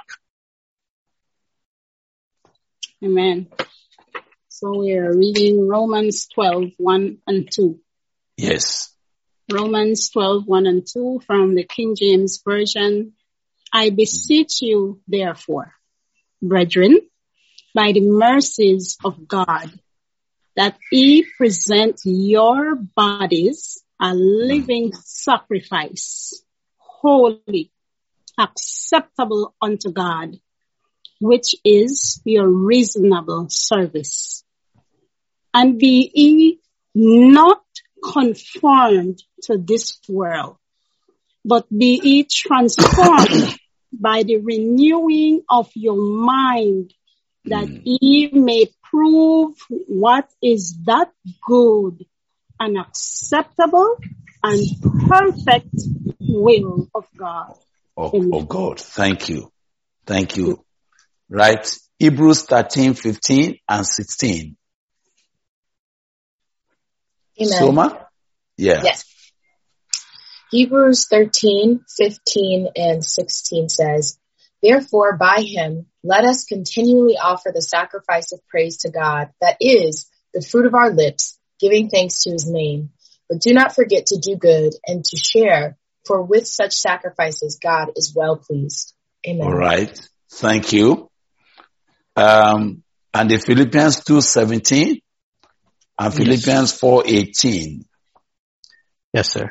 Amen. So we are reading Romans 12, 1 and 2. Yes. Romans 12, 1 and 2 from the King James Version. I beseech you, therefore, brethren, by the mercies of God, that ye present your bodies a living sacrifice, holy, acceptable unto God, which is your reasonable service. And be ye not conformed to this world, but be ye transformed by the renewing of your mind, that ye may prove what is that good and acceptable and perfect will of God. Oh God, thank you. Thank you. Right? Hebrews 13, 15 and 16. Amen. Soma? Yeah. Yes. Hebrews 13, 15 and 16 says, therefore by him let us continually offer the sacrifice of praise to God, that is the fruit of our lips, giving thanks to his name. But do not forget to do good and to share, for with such sacrifices God is well pleased. Amen. All right. Thank you. And the Philippians 2:17 and Philippians 4:18. Yes, sir.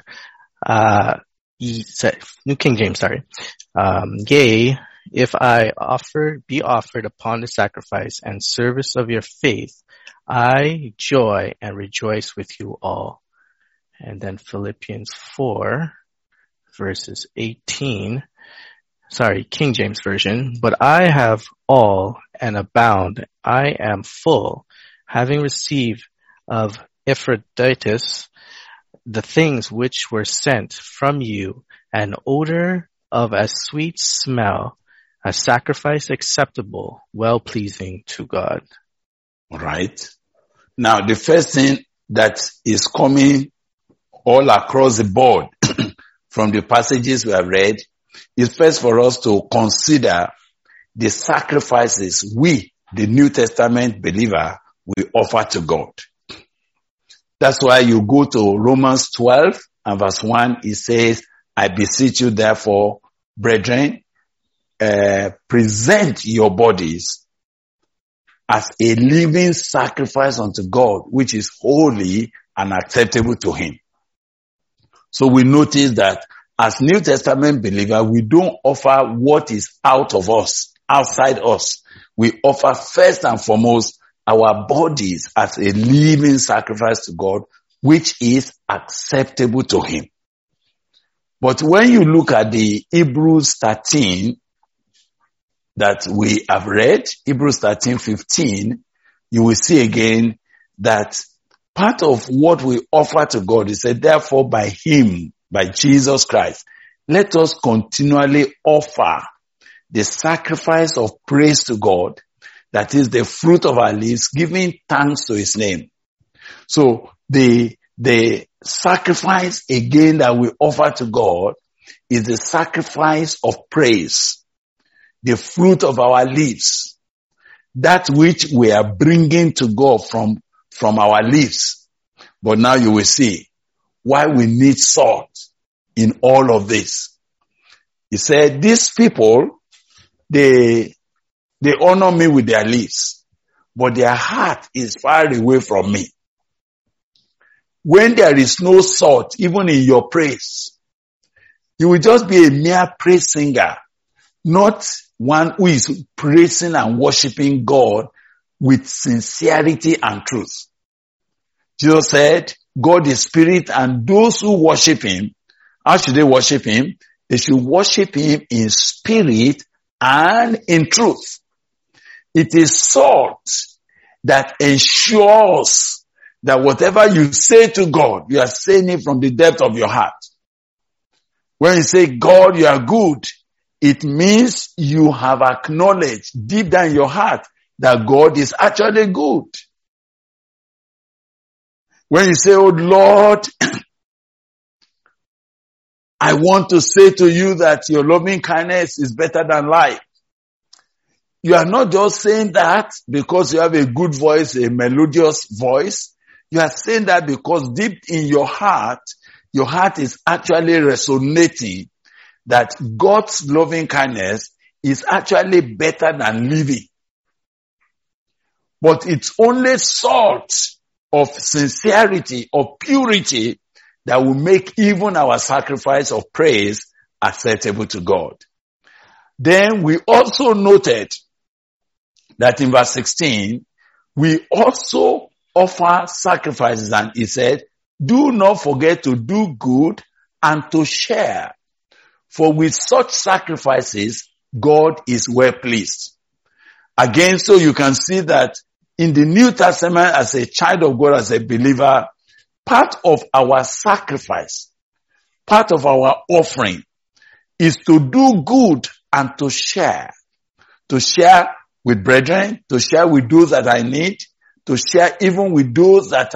New King James, sorry. Yea, if I be offered upon the sacrifice and service of your faith, I joy and rejoice with you all. And then Philippians 4, verses 18. Sorry, King James Version. But I have all and abound. I am full, having received of Epaphroditus the things which were sent from you, an odor of a sweet smell, a sacrifice acceptable, well-pleasing to God. All right. Now, the first thing that is coming all across the board from the passages we have read is first for us to consider the sacrifices we, the New Testament believer, we offer to God. That's why you go to Romans 12 and verse 1, it says, I beseech you therefore, brethren, present your bodies as a living sacrifice unto God, which is holy and acceptable to him. So we notice that as New Testament believer, we don't offer what is out of us, outside us. We offer first and foremost our bodies as a living sacrifice to God, which is acceptable to him. But when you look at the Hebrews 13 that we have read, Hebrews 13:15, you will see again that part of what we offer to God is that therefore by him, by Jesus Christ, let us continually offer the sacrifice of praise to God, that is the fruit of our lips, giving thanks to his name. So the sacrifice again that we offer to God is the sacrifice of praise, the fruit of our lips, that which we are bringing to God from our lips. But now you will see why we need salt in all of this. He said, these people, they honor me with their lips, but their heart is far away from me. When there is no salt, even in your praise, you will just be a mere praise singer, not one who is praising and worshiping God with sincerity and truth. Jesus said, God is spirit, and those who worship him, how should they worship him? They should worship him in spirit and in truth. It is salt that ensures that whatever you say to God, you are saying it from the depth of your heart. When you say, God, you are good, it means you have acknowledged deep down in your heart that God is actually good. When you say, oh Lord, I want to say to you that your loving kindness is better than life. You are not just saying that because you have a good voice, a melodious voice. You are saying that because deep in your heart is actually resonating that God's loving kindness is actually better than living. But it's only salt of sincerity, of purity, that will make even our sacrifice of praise acceptable to God. Then we also noted that in verse 16, we also offer sacrifices, and he said, do not forget to do good and to share, for with such sacrifices, God is well pleased. Again, so you can see that in the New Testament, as a child of God, as a believer, part of our sacrifice, part of our offering is to do good and to share with brethren, to share with those that I need, to share even with those that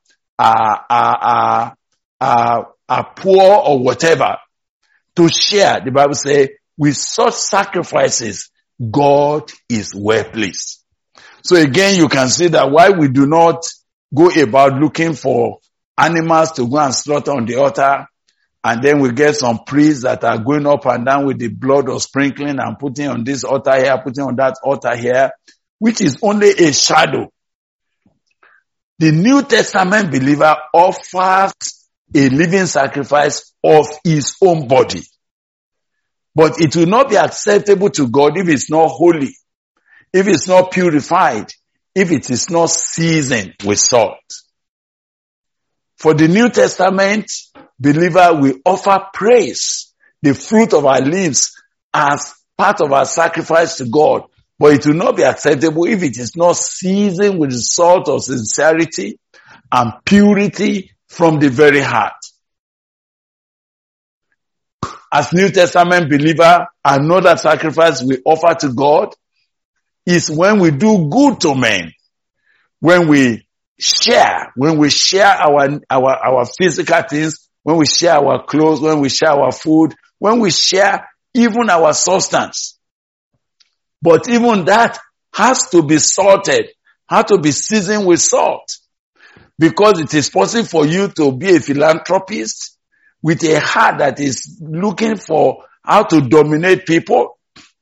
are poor or whatever. To share, the Bible says, with such sacrifices, God is well pleased. So again, you can see that why we do not go about looking for animals to go and slaughter on the altar, and then we get some priests that are going up and down with the blood of sprinkling and putting on this altar here, putting on that altar here, which is only a shadow. The New Testament believer offers a living sacrifice of his own body. But it will not be acceptable to God if it's not holy, if it's not purified, if it is not seasoned with salt. For the New Testament believer, we offer praise, the fruit of our lips, as part of our sacrifice to God. But it will not be acceptable if it is not seasoned with the salt of sincerity and purity from the very heart. As New Testament believer, another sacrifice we offer to God is when we do good to men, when we share our physical things, when we share our clothes, when we share our food, when we share even our substance. But even that has to be salted, has to be seasoned with salt. Because it is possible for you to be a philanthropist with a heart that is looking for how to dominate people.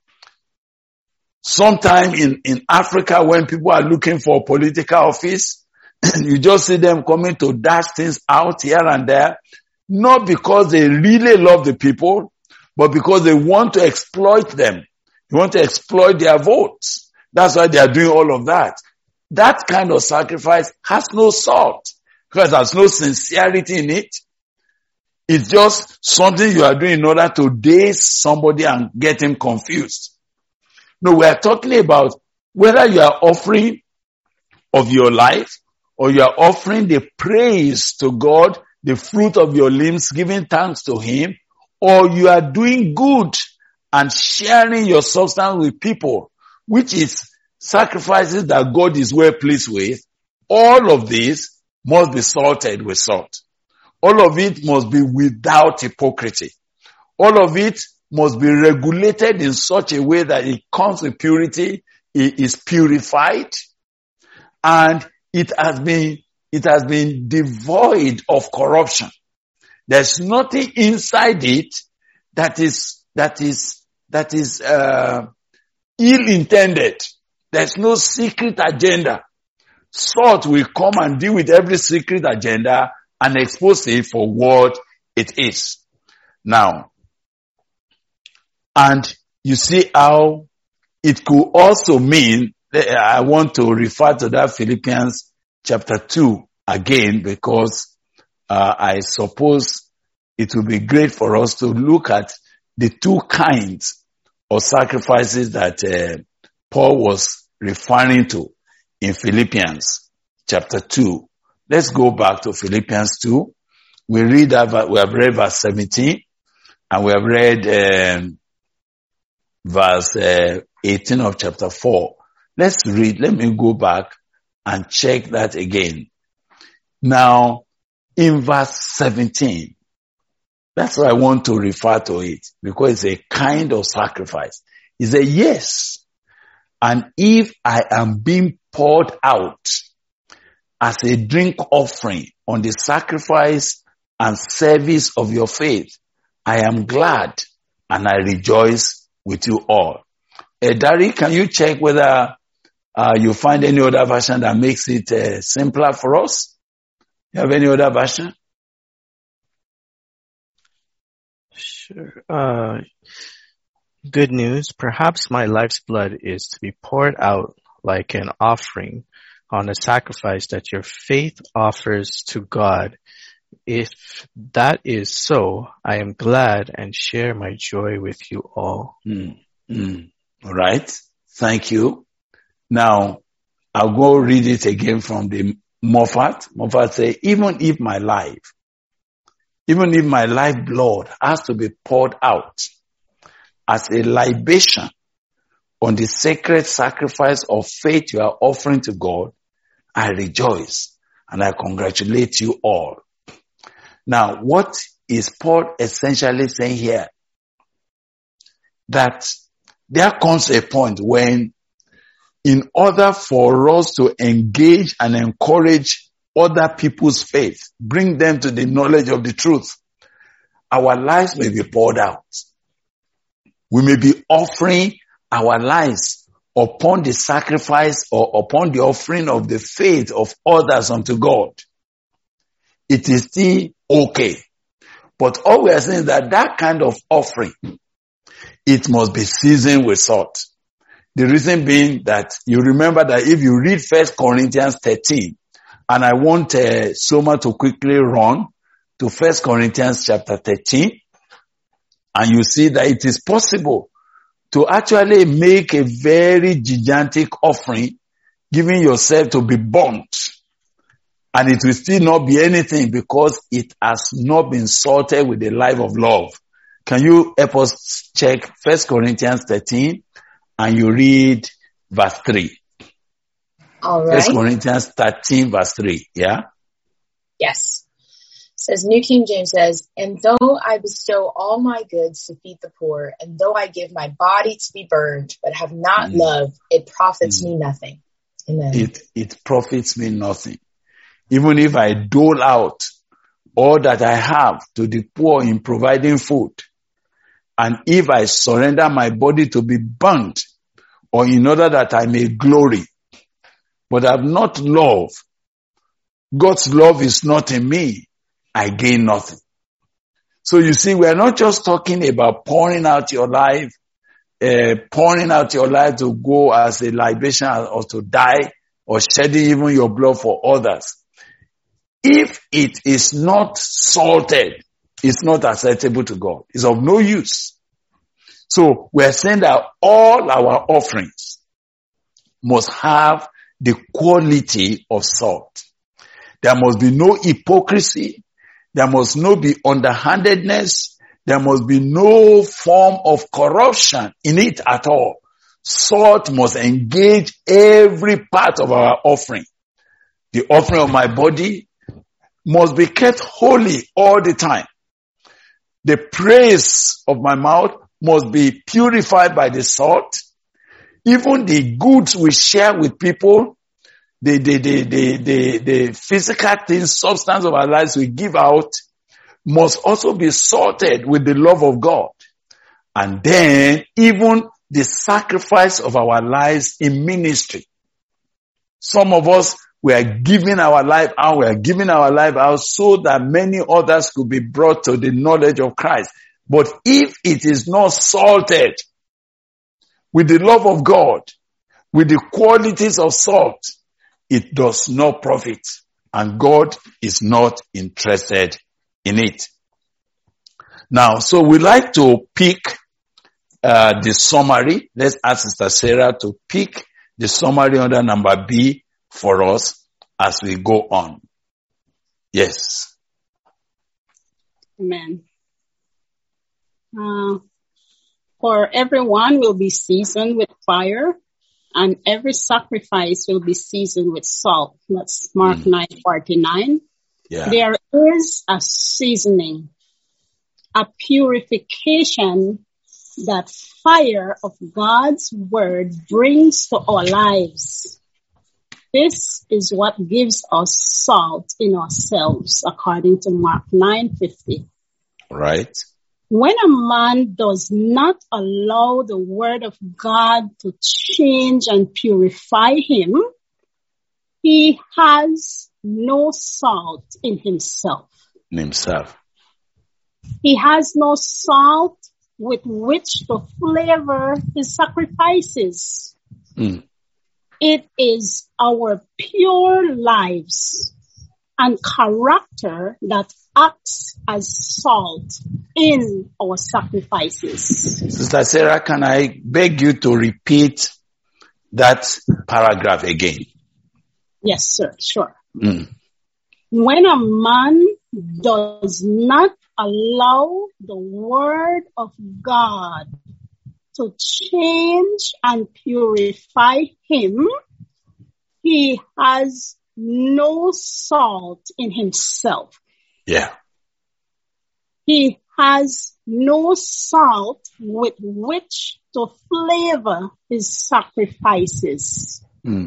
Sometime in Africa, when people are looking for political office, you just see them coming to dash things out here and there, not because they really love the people, but because they want to exploit them. They want to exploit their votes. That's why they are doing all of that. That kind of sacrifice has no salt, because there's no sincerity in it. It's just something you are doing in order to daze somebody and get him confused. No, we are talking about whether you are offering of your life or you are offering the praise to God, the fruit of your limbs, giving thanks to him, or you are doing good and sharing your substance with people, which is sacrifices that God is well pleased with, all of these must be salted with salt. All of it must be without hypocrisy. All of it must be regulated in such a way that it comes with purity, it is purified, and it has been devoid of corruption. There's nothing inside it that is ill-intended. There's no secret agenda. Salt will come and deal with every secret agenda and expose it for what it is. Now, and you see how it could also mean, I want to refer to that Philippians chapter 2 again, because I suppose it will be great for us to look at the two kinds of sacrifices that Paul was referring to in Philippians chapter 2. Let's go back to Philippians 2. We have read verse 17, and we have read verse 18 of chapter 4. Let me go back and check that again. Now, in verse 17, that's why I want to refer to it, because it's a kind of sacrifice. He said, yes, and if I am being poured out as a drink offering on the sacrifice and service of your faith, I am glad and I rejoice with you all. Dari, can you check whether you find any other version that makes it simpler for us? You have any other version? Sure. Good news. Perhaps my life's blood is to be poured out like an offering on a sacrifice that your faith offers to God. If that is so, I am glad and share my joy with you all. All right. Thank you. Now, I'll go read it again from the Moffat. Moffat says, even if my life blood has to be poured out as a libation on the sacred sacrifice of faith you are offering to God, I rejoice and I congratulate you all. Now, what is Paul essentially saying here? That there comes a point when, in order for us to engage and encourage other people's faith, bring them to the knowledge of the truth, our lives may be poured out. We may be offering our lives upon the sacrifice or upon the offering of the faith of others unto God. It is still okay. But all we are saying is that kind of offering, it must be seasoned with salt. The reason being that you remember that if you read 1 Corinthians 13, and I want Soma to quickly run to 1 Corinthians chapter 13, and you see that it is possible to actually make a very gigantic offering, giving yourself to be burnt, and it will still not be anything because it has not been salted with the life of love. Can you help us check 1 Corinthians 13 and you read verse 3? All right. 1 Corinthians 13 verse 3, yeah? Yes. Says, New King James says, and though I bestow all my goods to feed the poor, and though I give my body to be burned, but have not love, it profits me nothing. Amen. It profits me nothing. Even if I dole out all that I have to the poor in providing food, and if I surrender my body to be burnt, or in order that I may glory, but I have not love, God's love is not in me, I gain nothing. So you see, we are not just talking about pouring out your life to go as a libation or to die or shedding even your blood for others. If it is not salted, it's not acceptable to God. It's of no use. So we are saying that all our offerings must have the quality of salt. There must be no hypocrisy. There must not be underhandedness. There must be no form of corruption in it at all. Salt must engage every part of our offering. The offering of my body must be kept holy all the time. The praise of my mouth must be purified by the salt. Even the goods we share with people, the physical things, substance of our lives we give out must also be salted with the love of God. And then even the sacrifice of our lives in ministry. Some of us, we are giving our life out so that many others could be brought to the knowledge of Christ. But if it is not salted with the love of God, with the qualities of salt, it does not profit. And God is not interested in it. Now, so we like to pick the summary. Let's ask Sister Sarah to pick the summary under number B for us as we go on. Yes. Amen. For everyone will be seasoned with fire, and every sacrifice will be seasoned with salt. That's Mark 9:49. Yeah. There is a seasoning, a purification that fire of God's word brings to our lives. This is what gives us salt in ourselves, according to Mark 9:50. Right. When a man does not allow the word of God to change and purify him, he has no salt in himself. He has no salt with which to flavor his sacrifices. It is our pure lives and character that acts as salt in our sacrifices. Sister Sarah, can I beg you to repeat that paragraph again? Yes, sir. Sure. When a man does not allow the word of God to change and purify him, he has no salt in himself. Yeah. He has no salt with which to flavor his sacrifices.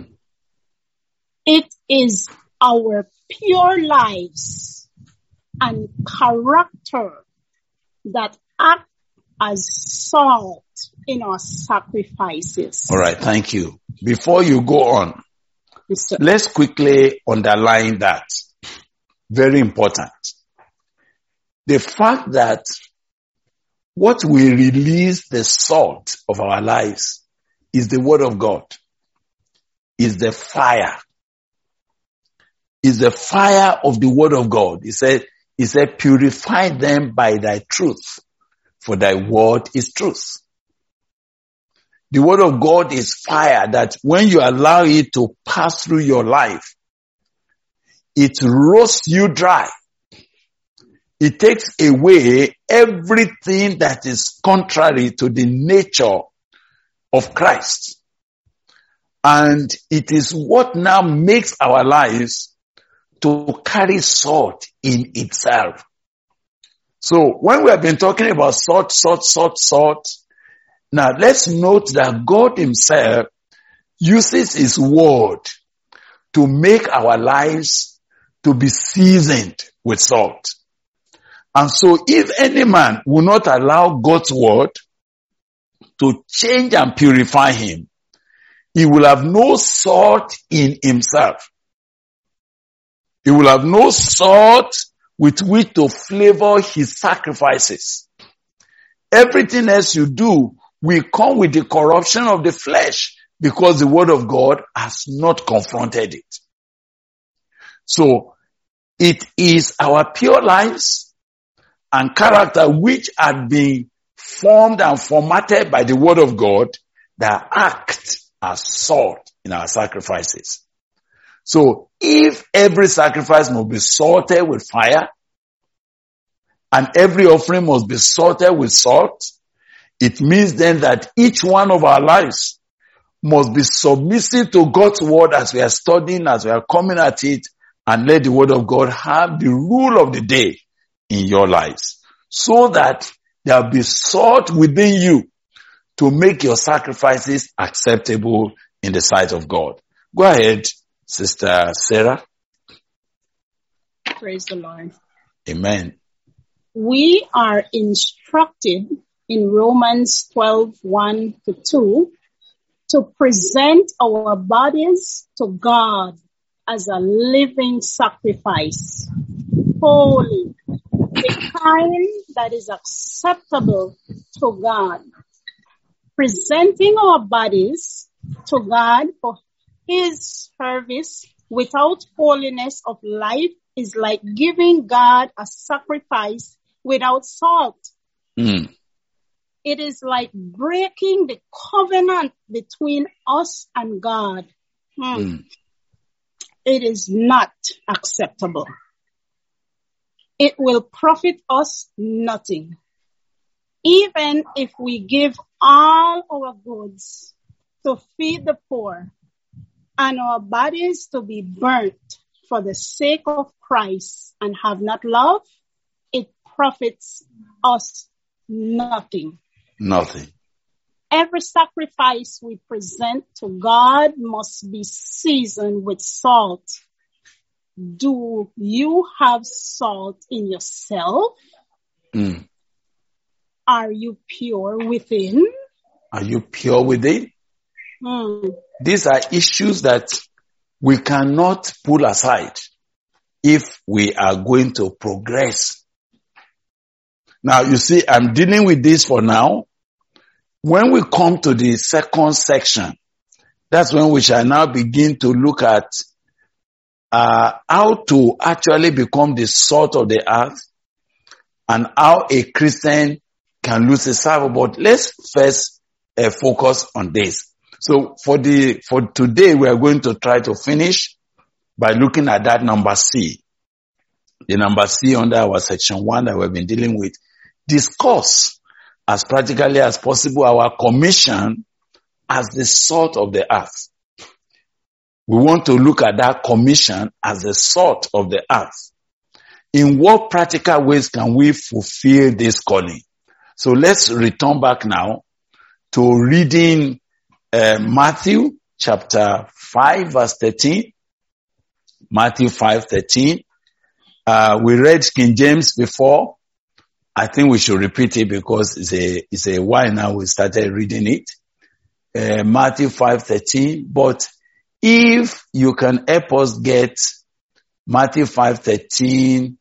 It is our pure lives and character that act as salt in our sacrifices. All right, thank you. Before you go on, Yes, let's quickly underline that. Very important. The fact that what we release the salt of our lives is the word of God, is the fire. Is the fire of the word of God. He said, purify them by thy truth, for thy word is truth. The word of God is fire that when you allow it to pass through your life, it roasts you dry. It takes away everything that is contrary to the nature of Christ. And it is what now makes our lives to carry salt in itself. So when we have been talking about salt, now let's note that God himself uses his word to make our lives to be seasoned with salt. And so if any man will not allow God's word to change and purify him, he will have no salt in himself. He will have no salt with which to flavor his sacrifices. Everything else you do will come with the corruption of the flesh because the word of God has not confronted it. So it is our pure lives and character which are being formed and formatted by the word of God that act as salt in our sacrifices. So if every sacrifice must be salted with fire and every offering must be salted with salt, it means then that each one of our lives must be submissive to God's word as we are studying, as we are coming at it, and let the word of God have the rule of the day in your lives, so that there will be salt within you to make your sacrifices acceptable in the sight of God. Go ahead, Sister Sarah. Praise the Lord. Amen. We are instructed in Romans 12:1-2 to present our bodies to God as a living sacrifice, holy, the kind that is acceptable to God. Presenting our bodies to God for His service without holiness of life is like giving God a sacrifice without salt. Mm. It is like breaking the covenant between us and God. It is not acceptable. It will profit us nothing. Even if we give all our goods to feed the poor and our bodies to be burnt for the sake of Christ and have not love, it profits us nothing. Nothing. Every sacrifice we present to God must be seasoned with salt. Do you have salt in yourself? Mm. Are you pure within? Are you pure within? These are issues that we cannot pull aside if we are going to progress. Now, you see, I'm dealing with this for now. When we come to the second section, that's when we shall now begin to look at how to actually become the salt of the earth and how a Christian can lose his savor. But let's first focus on this. So for today, we are going to try to finish by looking at that number C. The number C under our section 1 that we've been dealing with. Discuss as practically as possible our commission as the salt of the earth. We want to look at that commission as the salt of the earth. In what practical ways can we fulfill this calling? So let's return back now to reading Matthew chapter 5 verse 13. Matthew 5:13. We read King James before. I think we should repeat it because it's a while now we started reading it. Matthew 5:13. But if you can help us get Matthew 5:13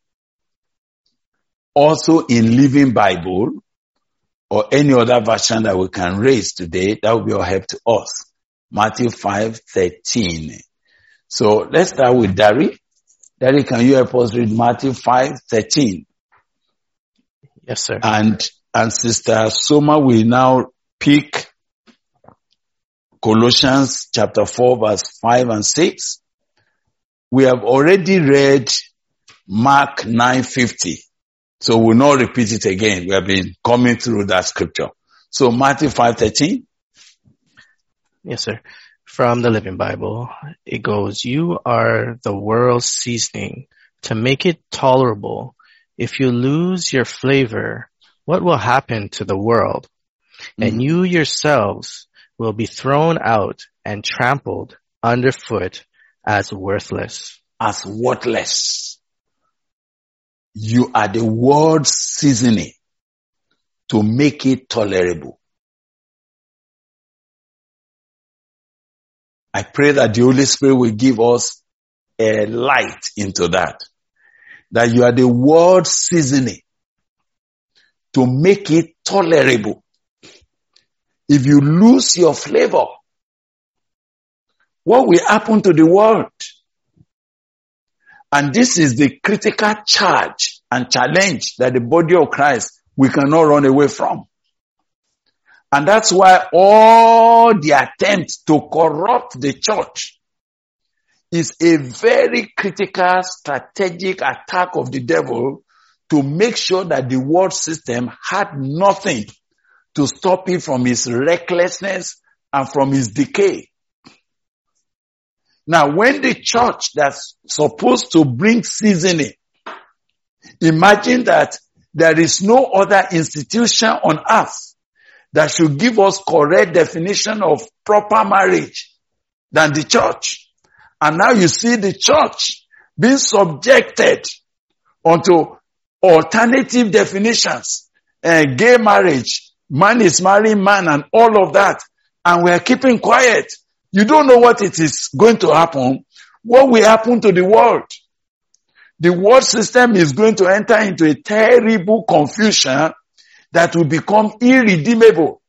also in Living Bible or any other version that we can raise today, that will be a help to us. Matthew 5:13. So let's start with Dari. Dari, can you help us read Matthew 5:13? Yes, sir. And Sister Soma will now pick Colossians chapter 4 verse 5 and 6. We have already read Mark 9:50. So we'll not repeat it again. We have been coming through that scripture. So Matthew 5:13. Yes, sir. From the Living Bible, it goes, "You are the world's seasoning. To make it tolerable, if you lose your flavor, what will happen to the world? And you yourselves will be thrown out and trampled underfoot as worthless." As worthless. You are the world's seasoning to make it tolerable. I pray that the Holy Spirit will give us a light into that. That you are the world's seasoning to make it tolerable. If you lose your flavor, what will happen to the world? And this is the critical charge and challenge that the body of Christ we cannot run away from. And that's why all the attempts to corrupt the church is a very critical strategic attack of the devil to make sure that the world system had nothing to stop it from its recklessness and from its decay. Now, when the church that's supposed to bring seasoning, imagine that there is no other institution on earth that should give us correct definition of proper marriage than the church. And now you see the church being subjected onto alternative definitions. Gay marriage, man is marrying man and all of that. And we are keeping quiet. You don't know what it is going to happen. What will happen to the world? The world system is going to enter into a terrible confusion that will become irredeemable.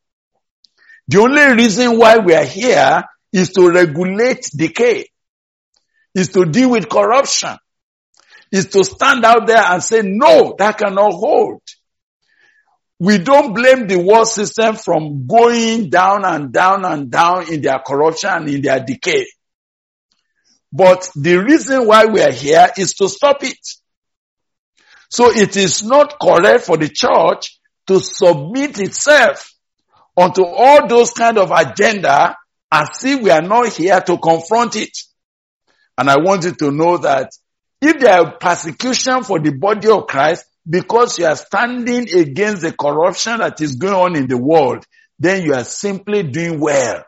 The only reason why we are here is to regulate decay, is to deal with corruption, is to stand out there and say, no, that cannot hold. We don't blame the world system from going down and down and down in their corruption and in their decay. But the reason why we are here is to stop it. So it is not correct for the church to submit itself onto all those kind of agenda as if we are not here to confront it. And I want you to know that if there is persecution for the body of Christ because you are standing against the corruption that is going on in the world, then you are simply doing well.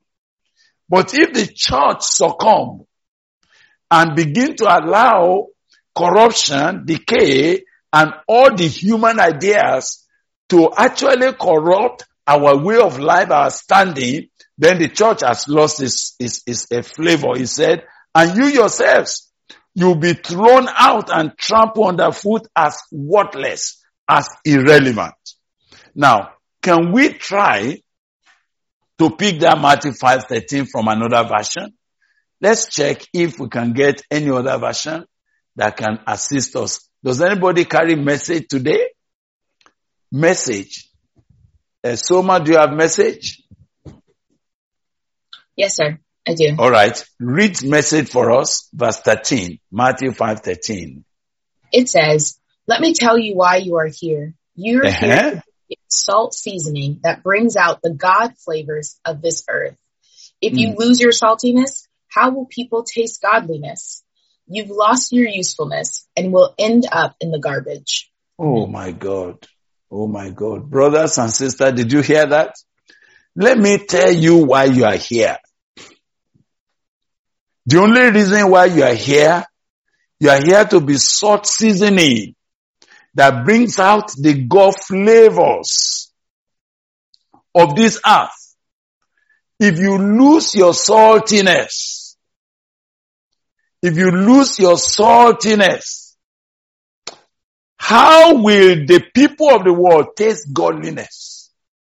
But if the church succumb and begin to allow corruption, decay, and all the human ideas to actually corrupt our way of life, our standing, then the church has lost its flavor. He said, and you yourselves, you'll be thrown out and trampled underfoot as worthless, as irrelevant. Now, can we try to pick that Matthew 5:13 from another version? Let's check if we can get any other version that can assist us. Does anybody carry message today? Message. Soma, do you have message? Yes, sir. I do. All right. Read message for us, verse 13, Matthew 5:13. It says, let me tell you why you are here. You're here to get salt seasoning that brings out the God flavors of this earth. If you lose your saltiness, how will people taste godliness? You've lost your usefulness and will end up in the garbage. Oh my God. Oh my God. Brothers and sisters, did you hear that? Let me tell you why you are here. The only reason why you are here to be salt seasoning that brings out the God flavors of this earth. If you lose your saltiness, how will the people of the world taste godliness?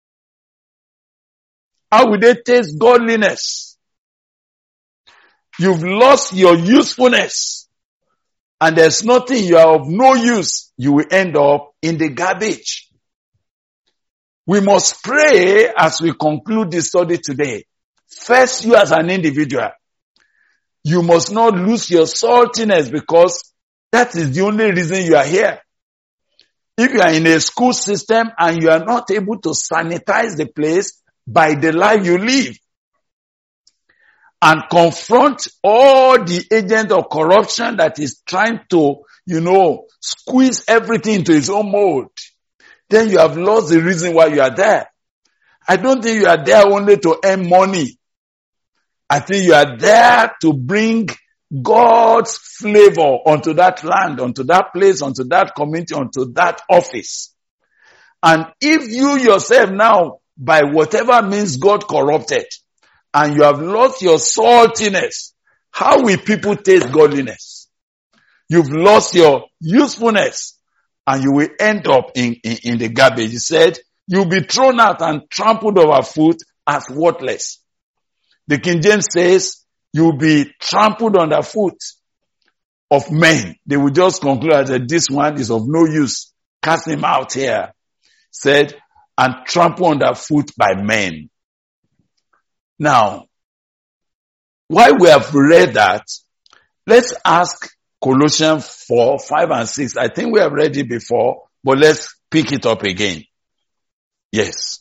How will they taste godliness? You've lost your usefulness and there's nothing, you are of no use. You will end up in the garbage. We must pray as we conclude this study today. First, you as an individual, you must not lose your saltiness because that is the only reason you are here. If you are in a school system and you are not able to sanitize the place by the life you live and confront all the agents of corruption that is trying to, squeeze everything into its own mold, then you have lost the reason why you are there. I don't think you are there only to earn money. I think you are there to bring God's flavor onto that land, onto that place, onto that community, onto that office. And if you yourself now, by whatever means God corrupted, and you have lost your saltiness, how will people taste godliness? You've lost your usefulness, and you will end up in the garbage. He said, you'll be thrown out and trampled underfoot as worthless. The King James says, you'll be trampled underfoot of men. They will just conclude that this one is of no use. Cast him out here. Said, and trampled underfoot by men. Now, while we have read that, let's ask Colossians 4, 5 and 6. I think we have read it before, but let's pick it up again. Yes.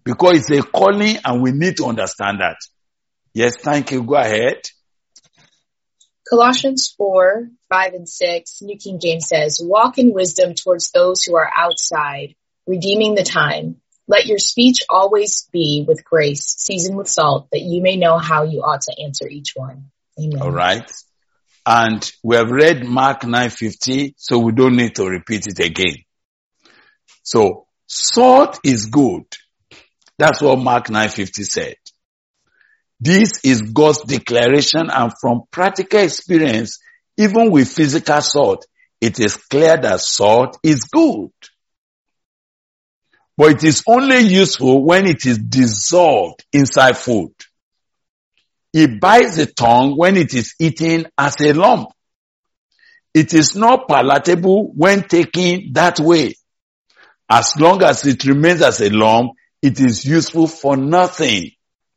Because it's a calling and we need to understand that. Yes, thank you. Go ahead. Colossians 4, 5 and 6, New King James says, walk in wisdom towards those who are outside, redeeming the time. Let your speech always be with grace, seasoned with salt, that you may know how you ought to answer each one. Amen. All right. And we have read Mark 9:50, so we don't need to repeat it again. So, salt is good. That's what Mark 9:50 said. This is God's declaration, and from practical experience, even with physical salt, it is clear that salt is good. But it is only useful when it is dissolved inside food. It bites the tongue when it is eaten as a lump. It is not palatable when taken that way. As long as it remains as a lump, it is useful for nothing.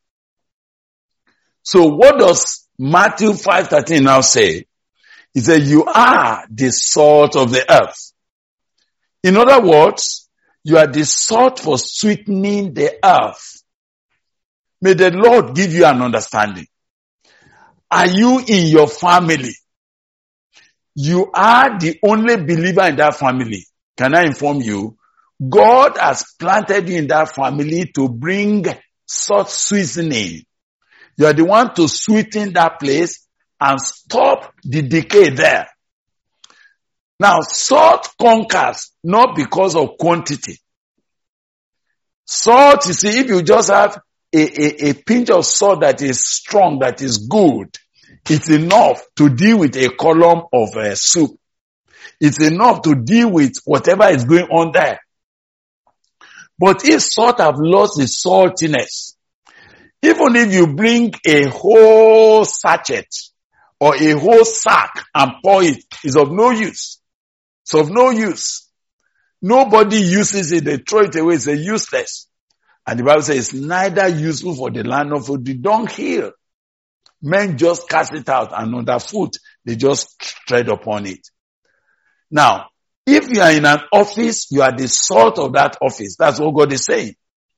So what does Matthew 5:13 now say? He said, you are the salt of the earth. In other words, you are the salt for sweetening the earth. May the Lord give you an understanding. Are you in your family? You are the only believer in that family. Can I inform you? God has planted you in that family to bring salt seasoning. You are the one to sweeten that place and stop the decay there. Now, salt conquers not because of quantity. Salt, you see, if you just have a pinch of salt that is strong, that is good, it's enough to deal with a column of soup. It's enough to deal with whatever is going on there. But if salt have lost its saltiness, even if you bring a whole sachet or a whole sack and pour it, it's of no use. It's of no use. Nobody uses it. They throw it away. It's useless. And the Bible says it's neither useful for the land nor for the dunghill. Men just cast it out, and underfoot, they just tread upon it. Now, if you are in an office, you are the salt of that office. That's what God is saying.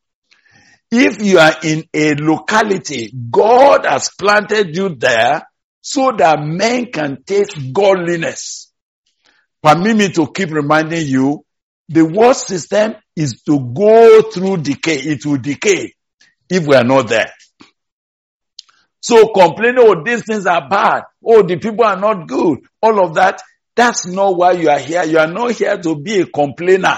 If you are in a locality, God has planted you there so that men can taste godliness. Permit me to keep reminding you, the world system is to go through decay. It will decay if we are not there. So complaining, oh, these things are bad. Oh, the people are not good. All of that. That's not why you are here. You are not here to be a complainer.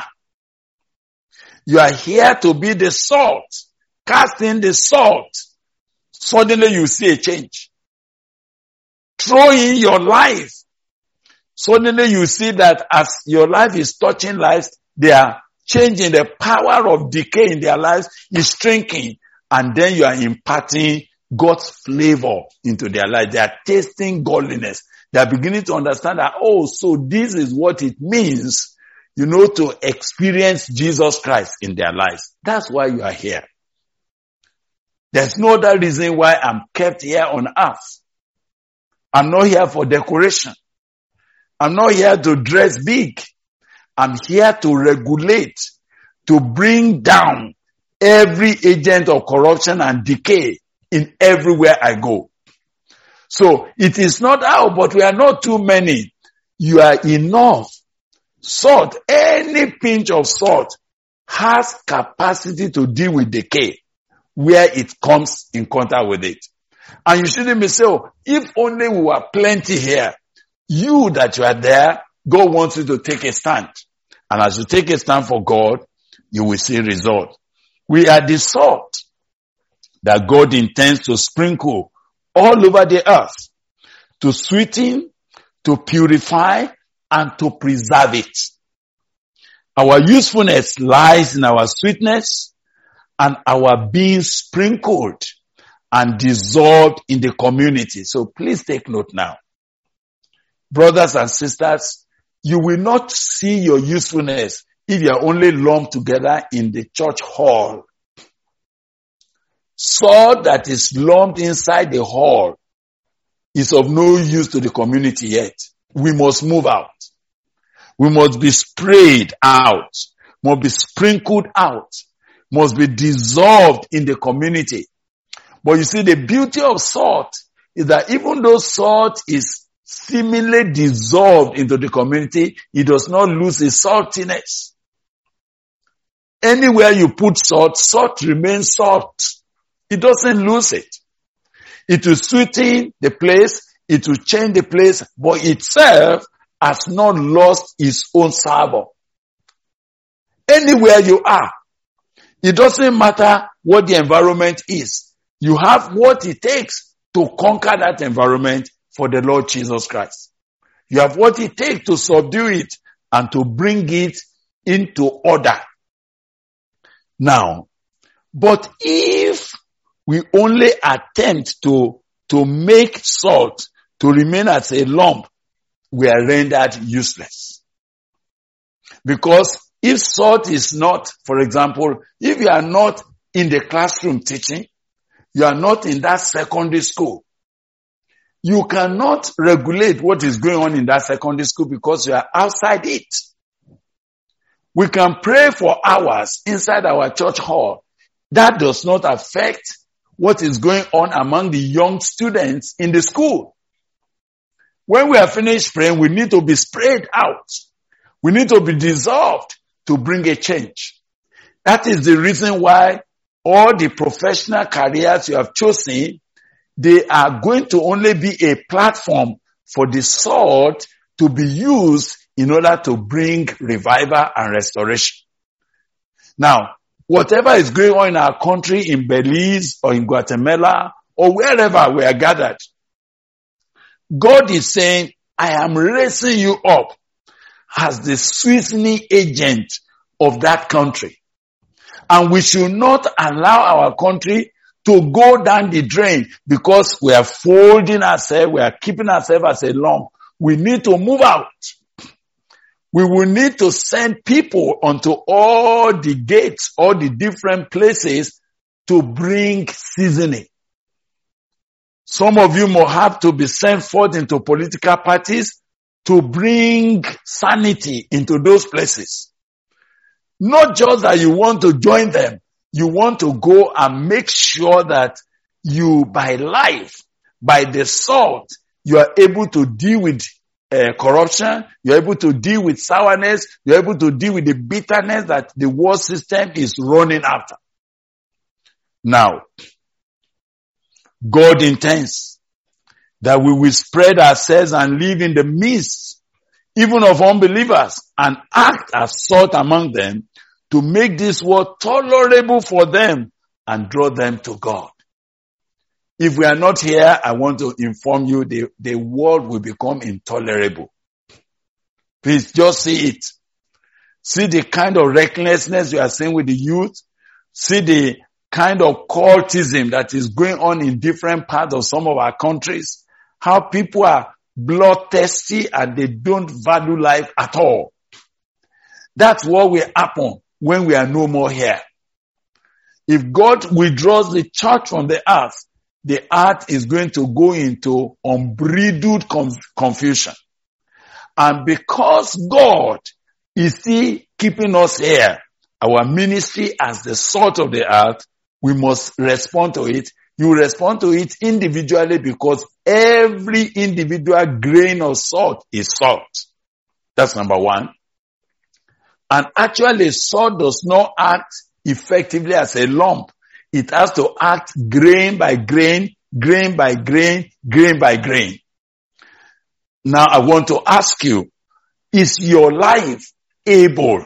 You are here to be the salt. Cast in the salt. Suddenly you see a change. Throw in your life. Suddenly you see that as your life is touching lives, they are changing. The power of decay in their lives is shrinking. And then you are imparting God's flavor into their life. They are tasting godliness. They are beginning to understand that, oh, so this is what it means, to experience Jesus Christ in their lives. That's why you are here. There's no other reason why I'm kept here on earth. I'm not here for decoration. I'm not here to dress big. I'm here to regulate, to bring down every agent of corruption and decay in everywhere I go. So it is not but we are not too many. You are enough. Salt, any pinch of salt has capacity to deal with decay where it comes in contact with it. And you shouldn't be saying, if only we were plenty here. You that you are there, God wants you to take a stand. And as you take a stand for God, you will see result. We are the salt that God intends to sprinkle all over the earth to sweeten, to purify, and to preserve it. Our usefulness lies in our sweetness and our being sprinkled and dissolved in the community. So please take note now. Brothers and sisters, you will not see your usefulness if you are only lumped together in the church hall. Salt that is lumped inside the hall is of no use to the community yet. We must move out. We must be sprayed out. Must be sprinkled out. must be dissolved in the community. But you see, the beauty of salt is that even though salt is seemingly dissolved into the community, it does not lose its saltiness. Anywhere you put salt, salt remains salt. It doesn't lose it. It will sweeten the place, it will change the place, but itself has not lost its own savor. Anywhere you are, it doesn't matter what the environment is. You have what it takes to conquer that environment for the Lord Jesus Christ. You have what it takes to subdue it and to bring it into order. Now, but if we only attempt to make salt to remain as a lump, we are rendered useless. Because if salt is not, for example, if you are not in the classroom teaching, you are not in that secondary school, you cannot regulate what is going on in that secondary school because you are outside it. We can pray for hours inside our church hall. That does not affect what is going on among the young students in the school. When we are finished praying, we need to be sprayed out. We need to be dissolved to bring a change. That is the reason why all the professional careers you have chosen, they are going to only be a platform for the salt to be used in order to bring revival and restoration. Now, whatever is going on in our country, in Belize or in Guatemala or wherever we are gathered, God is saying, I am raising you up as the sweetening agent of that country. And we should not allow our country to go down the drain because we are folding ourselves, we are keeping ourselves as a lump. We need to move out. We will need to send people onto all the gates, all the different places to bring seasoning. Some of you will have to be sent forth into political parties to bring sanity into those places. Not just that you want to join them, you want to go and make sure that you, by life, by the salt, you are able to deal with corruption, you're able to deal with sourness, you're able to deal with the bitterness that the world system is running after. Now, God intends that we will spread ourselves and live in the midst, even of unbelievers, and act as salt among them to make this world tolerable for them and draw them to God. If we are not here, I want to inform you the world will become intolerable. Please just see it. See the kind of recklessness you are seeing with the youth. See the kind of cultism that is going on in different parts of some of our countries. How people are bloodthirsty and they don't value life at all. That's what will happen when we are no more here. If God withdraws the church from the earth is going to go into unbridled confusion. And because God is still keeping us here, our ministry as the salt of the earth, we must respond to it. You respond to it individually because every individual grain of salt is salt. That's number one. And actually, salt does not act effectively as a lump. It has to act grain by grain, grain by grain, grain by grain. Now I want to ask you, is your life able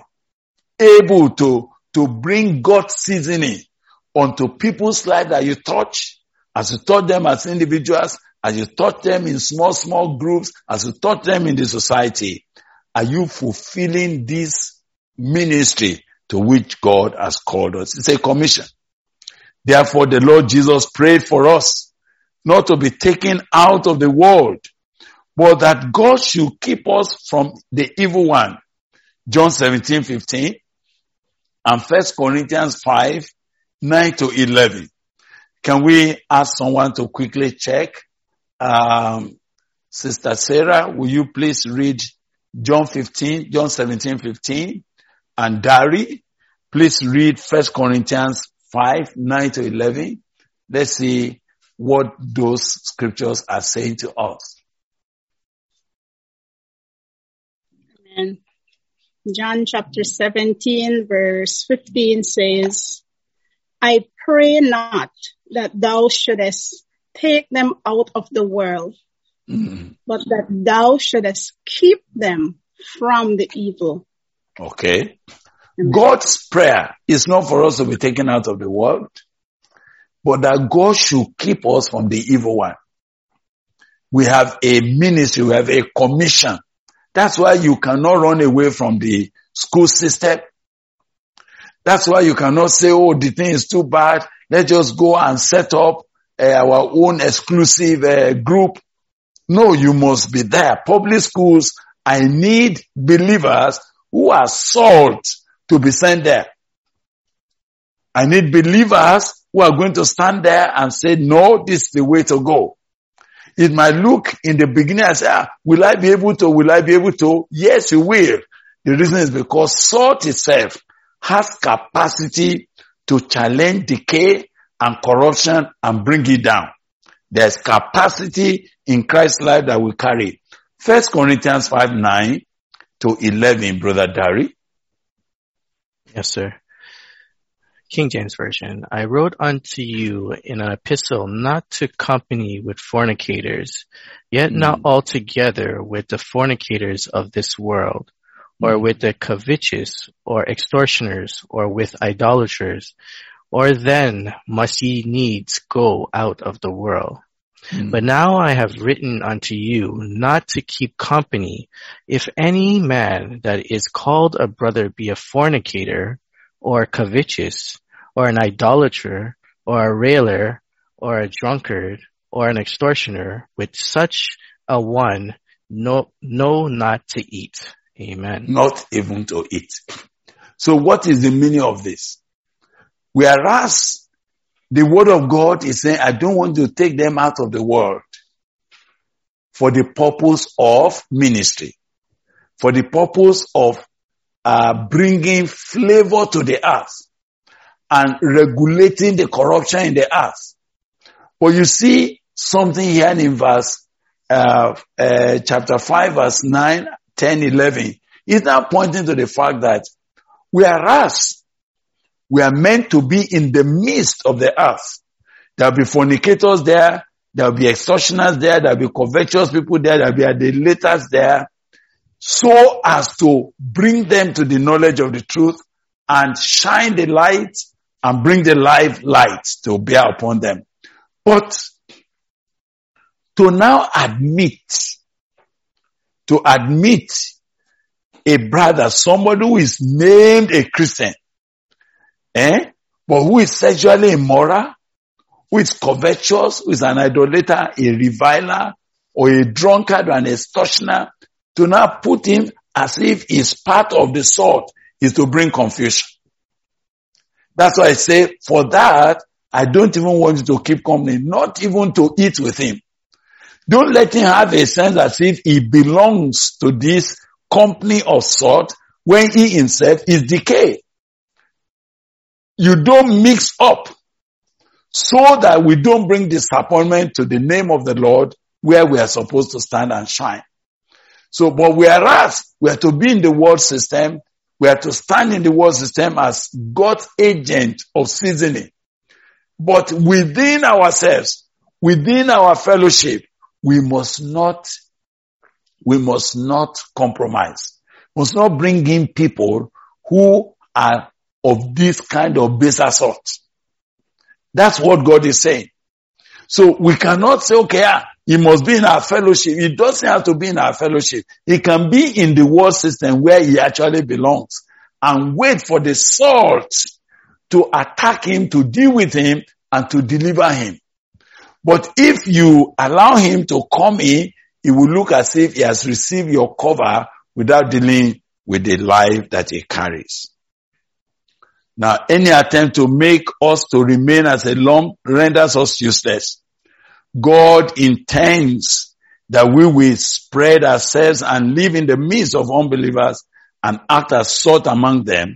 to bring God's seasoning onto people's life that you touch, as you touch them as individuals, as you touch them in small groups, as you touch them in the society? Are you fulfilling this ministry to which God has called us? It's a commission. Therefore, the Lord Jesus prayed for us not to be taken out of the world, but that God should keep us from the evil one. John 17:15 and 1 Corinthians 5:9-11. Can we ask someone to quickly check? Sister Sarah, will you please read John 17:15 and Dari Please read 1 Corinthians 5, 9 to 11. Let's see what those scriptures are saying to us. Amen. John chapter 17 verse 15 says, I pray not that thou shouldest take them out of the world, but that thou shouldest keep them from the evil. Okay. God's prayer is not for us to be taken out of the world, but that God should keep us from the evil one. We have a ministry, we have a commission. That's why you cannot run away from the school system. That's why you cannot say, oh, the thing is too bad. Let's just go and set up our own exclusive group. No, you must be there. Public schools, I need believers who are salt to be sent there. I need believers who are going to stand there and say, no, this is the way to go. It might look in the beginning and say, will I be able to? Will I be able to? Yes, you will. The reason is because salt itself has capacity to challenge decay and corruption and bring it down. There's capacity in Christ's life that we carry. 1 Corinthians 5, 9 to 11, Brother Dari. Yes, sir. King James Version. I wrote unto you in an epistle not to company with fornicators, yet not altogether with the fornicators of this world, or with the covetous, or extortioners, or with idolaters, or then must ye needs go out of the world. But now I have written unto you not to keep company, if any man that is called a brother be a fornicator, or covetous, or an idolater, or a railer, or a drunkard, or an extortioner, with such a one, no not to eat. Amen. Not even to eat. So what is the meaning of this? Whereas the word of God is saying, I don't want to take them out of the world for the purpose of ministry, for the purpose of bringing flavor to the earth and regulating the corruption in the earth. But you see something here in verse chapter 5, verse 9, 10, 11. It's now pointing to the fact that whereas we are meant to be in the midst of the earth, there will be fornicators there, there will be extortioners there, there will be covetous people there, there will be idolaters there, so as to bring them to the knowledge of the truth and shine the light and bring the light to bear upon them. But to now admit a brother, somebody who is named a Christian, but who is sexually immoral, who is covetous, who is an idolater, a reviler, or a drunkard or an extortioner, to now put him as if he's part of the salt is to bring confusion. That's why I say, for that, I don't even want you to keep company, not even to eat with him. Don't let him have a sense as if he belongs to this company of salt when he himself is decay. You don't mix up so that we don't bring disappointment to the name of the Lord where we are supposed to stand and shine. So, but whereas we are to be in the world system, we are to stand in the world system as God's agent of seasoning. But within ourselves, within our fellowship, we must not compromise. We must not bring in people who are of this kind of baser sort. That's what God is saying. So we cannot say, okay, he must be in our fellowship. He doesn't have to be in our fellowship. He can be in the world system where he actually belongs and wait for the salt to attack him, to deal with him, and to deliver him. But if you allow him to come in, he will look as if he has received your cover without dealing with the life that he carries. Now, any attempt to make us to remain as a lump renders us useless. God intends that we will spread ourselves and live in the midst of unbelievers and act as salt among them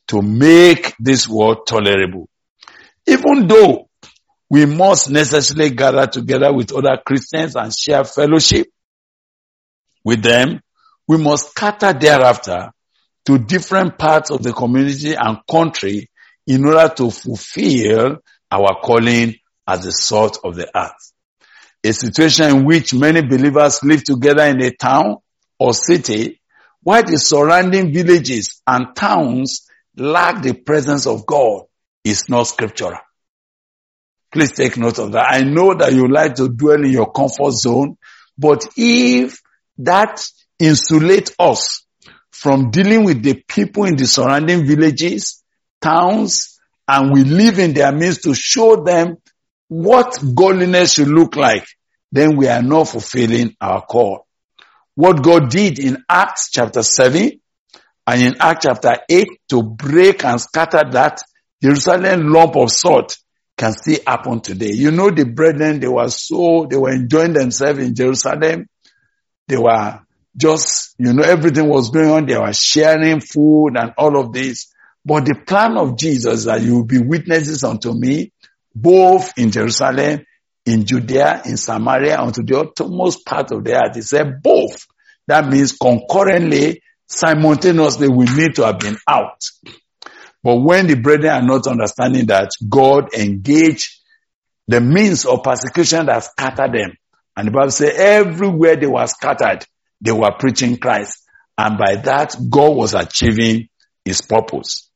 to make this world tolerable. Even though we must necessarily gather together with other Christians and share fellowship with them, we must scatter thereafter to different parts of the community and country in order to fulfill our calling as the salt of the earth. A situation in which many believers live together in a town or city, while the surrounding villages and towns lack the presence of God, is not scriptural. Please take note of that. I know that you like to dwell in your comfort zone, but if that insulates us from dealing with the people in the surrounding villages, towns, and we live in their midst to show them what godliness should look like, then we are not fulfilling our call. What God did in Acts chapter 7 and in Acts chapter 8 to break and scatter that Jerusalem lump of salt can still happen today. You know, the brethren, they were enjoying themselves in Jerusalem. They were just, everything was going on. They were sharing food and all of this. But the plan of Jesus is that you will be witnesses unto me, both in Jerusalem, in Judea, in Samaria, unto the uttermost part of the earth. He said both. That means concurrently, simultaneously, we need to have been out. But when the brethren are not understanding that, God engaged the means of persecution that scattered them. And the Bible says everywhere they were scattered, they were preaching Christ. And by that, God was achieving his purpose.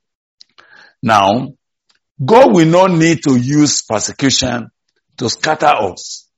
Now, God will not need to use persecution to scatter us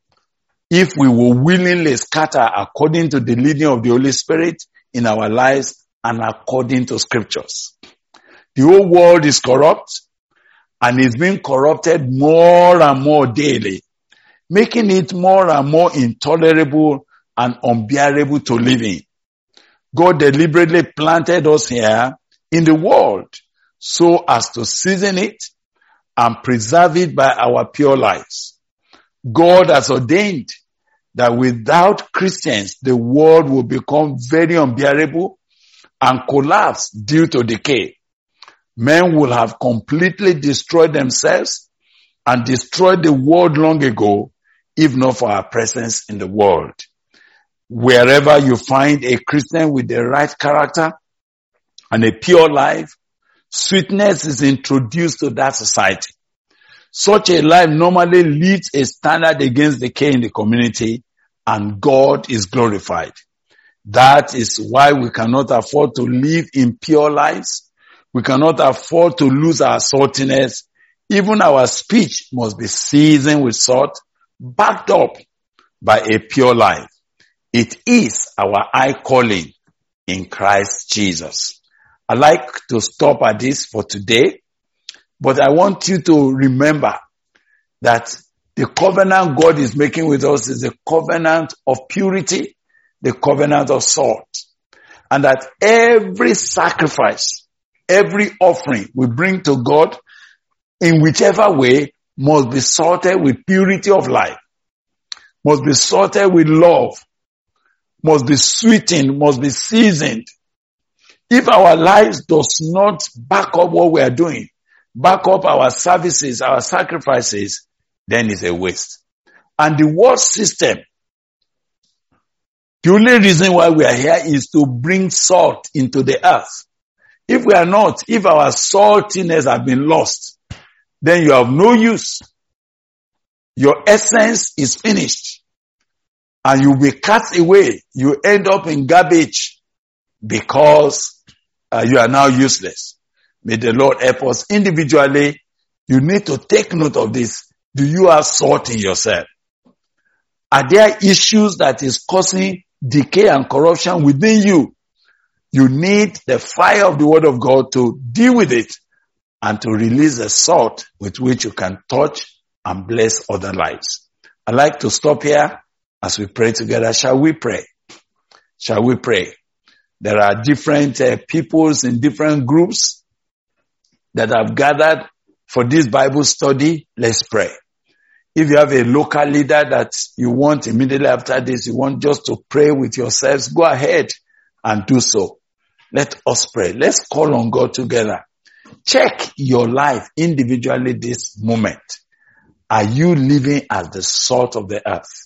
if we will willingly scatter according to the leading of the Holy Spirit in our lives and according to scriptures. The whole world is corrupt and is being corrupted more and more daily, making it more and more intolerable and unbearable to live in. God deliberately planted us here in the world so as to season it and preserve it by our pure lives. God has ordained that without Christians, the world will become very unbearable and collapse due to decay. Men will have completely destroyed themselves and destroyed the world long ago, if not for our presence in the world. Wherever you find a Christian with the right character and a pure life, sweetness is introduced to that society. Such a life normally leads a standard against decay in the community, and God is glorified. That is why we cannot afford to live impure lives. We cannot afford to lose our saltiness. Even our speech must be seasoned with salt, backed up by a pure life. It is our high calling in Christ Jesus. I'd like to stop at this for today, but I want you to remember that the covenant God is making with us is a covenant of purity, the covenant of salt, and that every sacrifice, every offering we bring to God in whichever way must be salted with purity of life, must be salted with love, must be sweetened, must be seasoned. If our lives does not back up what we are doing, back up our services, our sacrifices, then it's a waste. And the world system, the only reason why we are here is to bring salt into the earth. If we are not, if our saltiness has been lost, then you have no use. Your essence is finished. And you'll be cast away. You end up in garbage because you are now useless. May the Lord help us individually. You need to take note of this. Do you have salt in yourself? Are there issues that is causing decay and corruption within you? You need the fire of the word of God to deal with it and to release the salt with which you can touch and bless other lives. I'd like to stop here as we pray together. Shall we pray? Shall we pray? There are different peoples in different groups that have gathered for this Bible study. Let's pray. If you have a local leader that you want immediately after this, you want just to pray with yourselves, go ahead and do so. Let us pray. Let's call on God together. Check your life individually this moment. Are you living as the salt of the earth?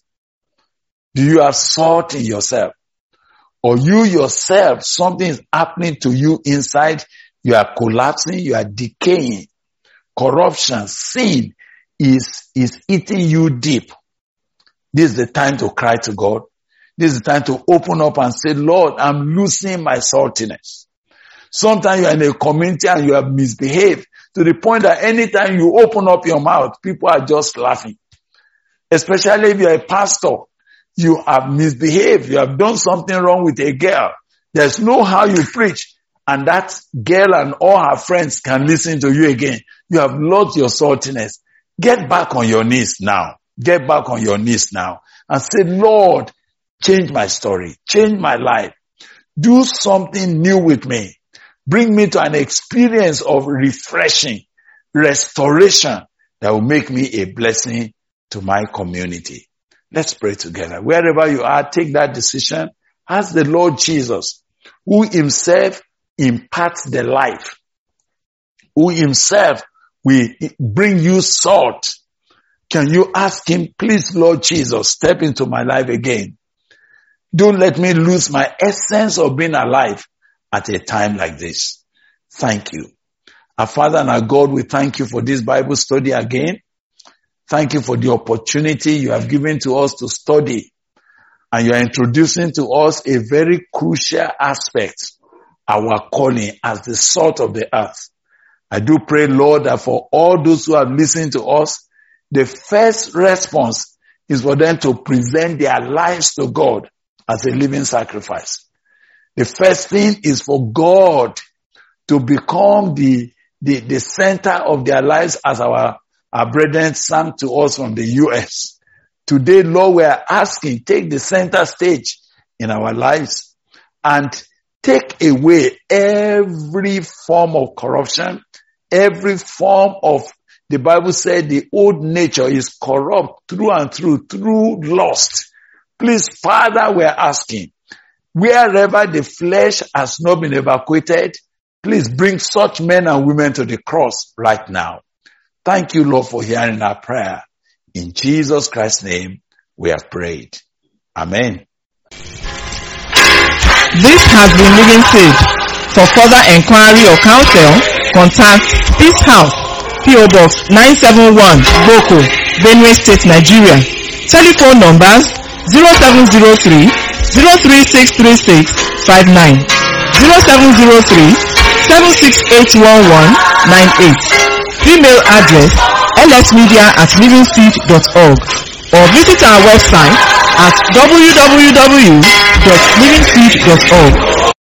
Do you have salt in yourself? Or you yourself, something is happening to you inside, you are collapsing, you are decaying. Corruption, sin is eating you deep. This is the time to cry to God. This is the time to open up and say, Lord, I'm losing my saltiness. Sometimes you are in a community and you have misbehaved to the point that anytime you open up your mouth, people are just laughing. Especially if you're a pastor, you have misbehaved. You have done something wrong with a girl. There's no how you preach. And that girl and all her friends can listen to you again. You have lost your saltiness. Get back on your knees now. Get back on your knees now and say, Lord, change my story. Change my life. Do something new with me. Bring me to an experience of refreshing, restoration that will make me a blessing to my community. Let's pray together. Wherever you are, take that decision. Ask the Lord Jesus, who himself imparts the life, who himself will bring you salt. Can you ask him, please, Lord Jesus, step into my life again. Don't let me lose my essence of being alive at a time like this. Thank you. Our Father and our God, we thank you for this Bible study again. Thank you for the opportunity you have given to us to study. And you are introducing to us a very crucial aspect, our calling as the salt of the earth. I do pray, Lord, that for all those who have listened to us, the first response is for them to present their lives to God as a living sacrifice. The first thing is for God to become the center of their lives, as our brethren sang to us from the US. Today, Lord, we are asking, take the center stage in our lives and take away every form of corruption, every form of, the Bible said the old nature is corrupt through and through lust. Please, Father, we are asking, wherever the flesh has not been evacuated, please bring such men and women to the cross right now. Thank you, Lord, for hearing our prayer. In Jesus Christ's name, we have prayed. Amen. This has been Living Seed. For further inquiry or counsel, contact Peace House, P.O. Box 971, Boko, Benue State, Nigeria. Telephone numbers 0703 0363659, 0703 7681198. Email address lsmedia@livingseed.org, or visit our website at www.livingseed.org.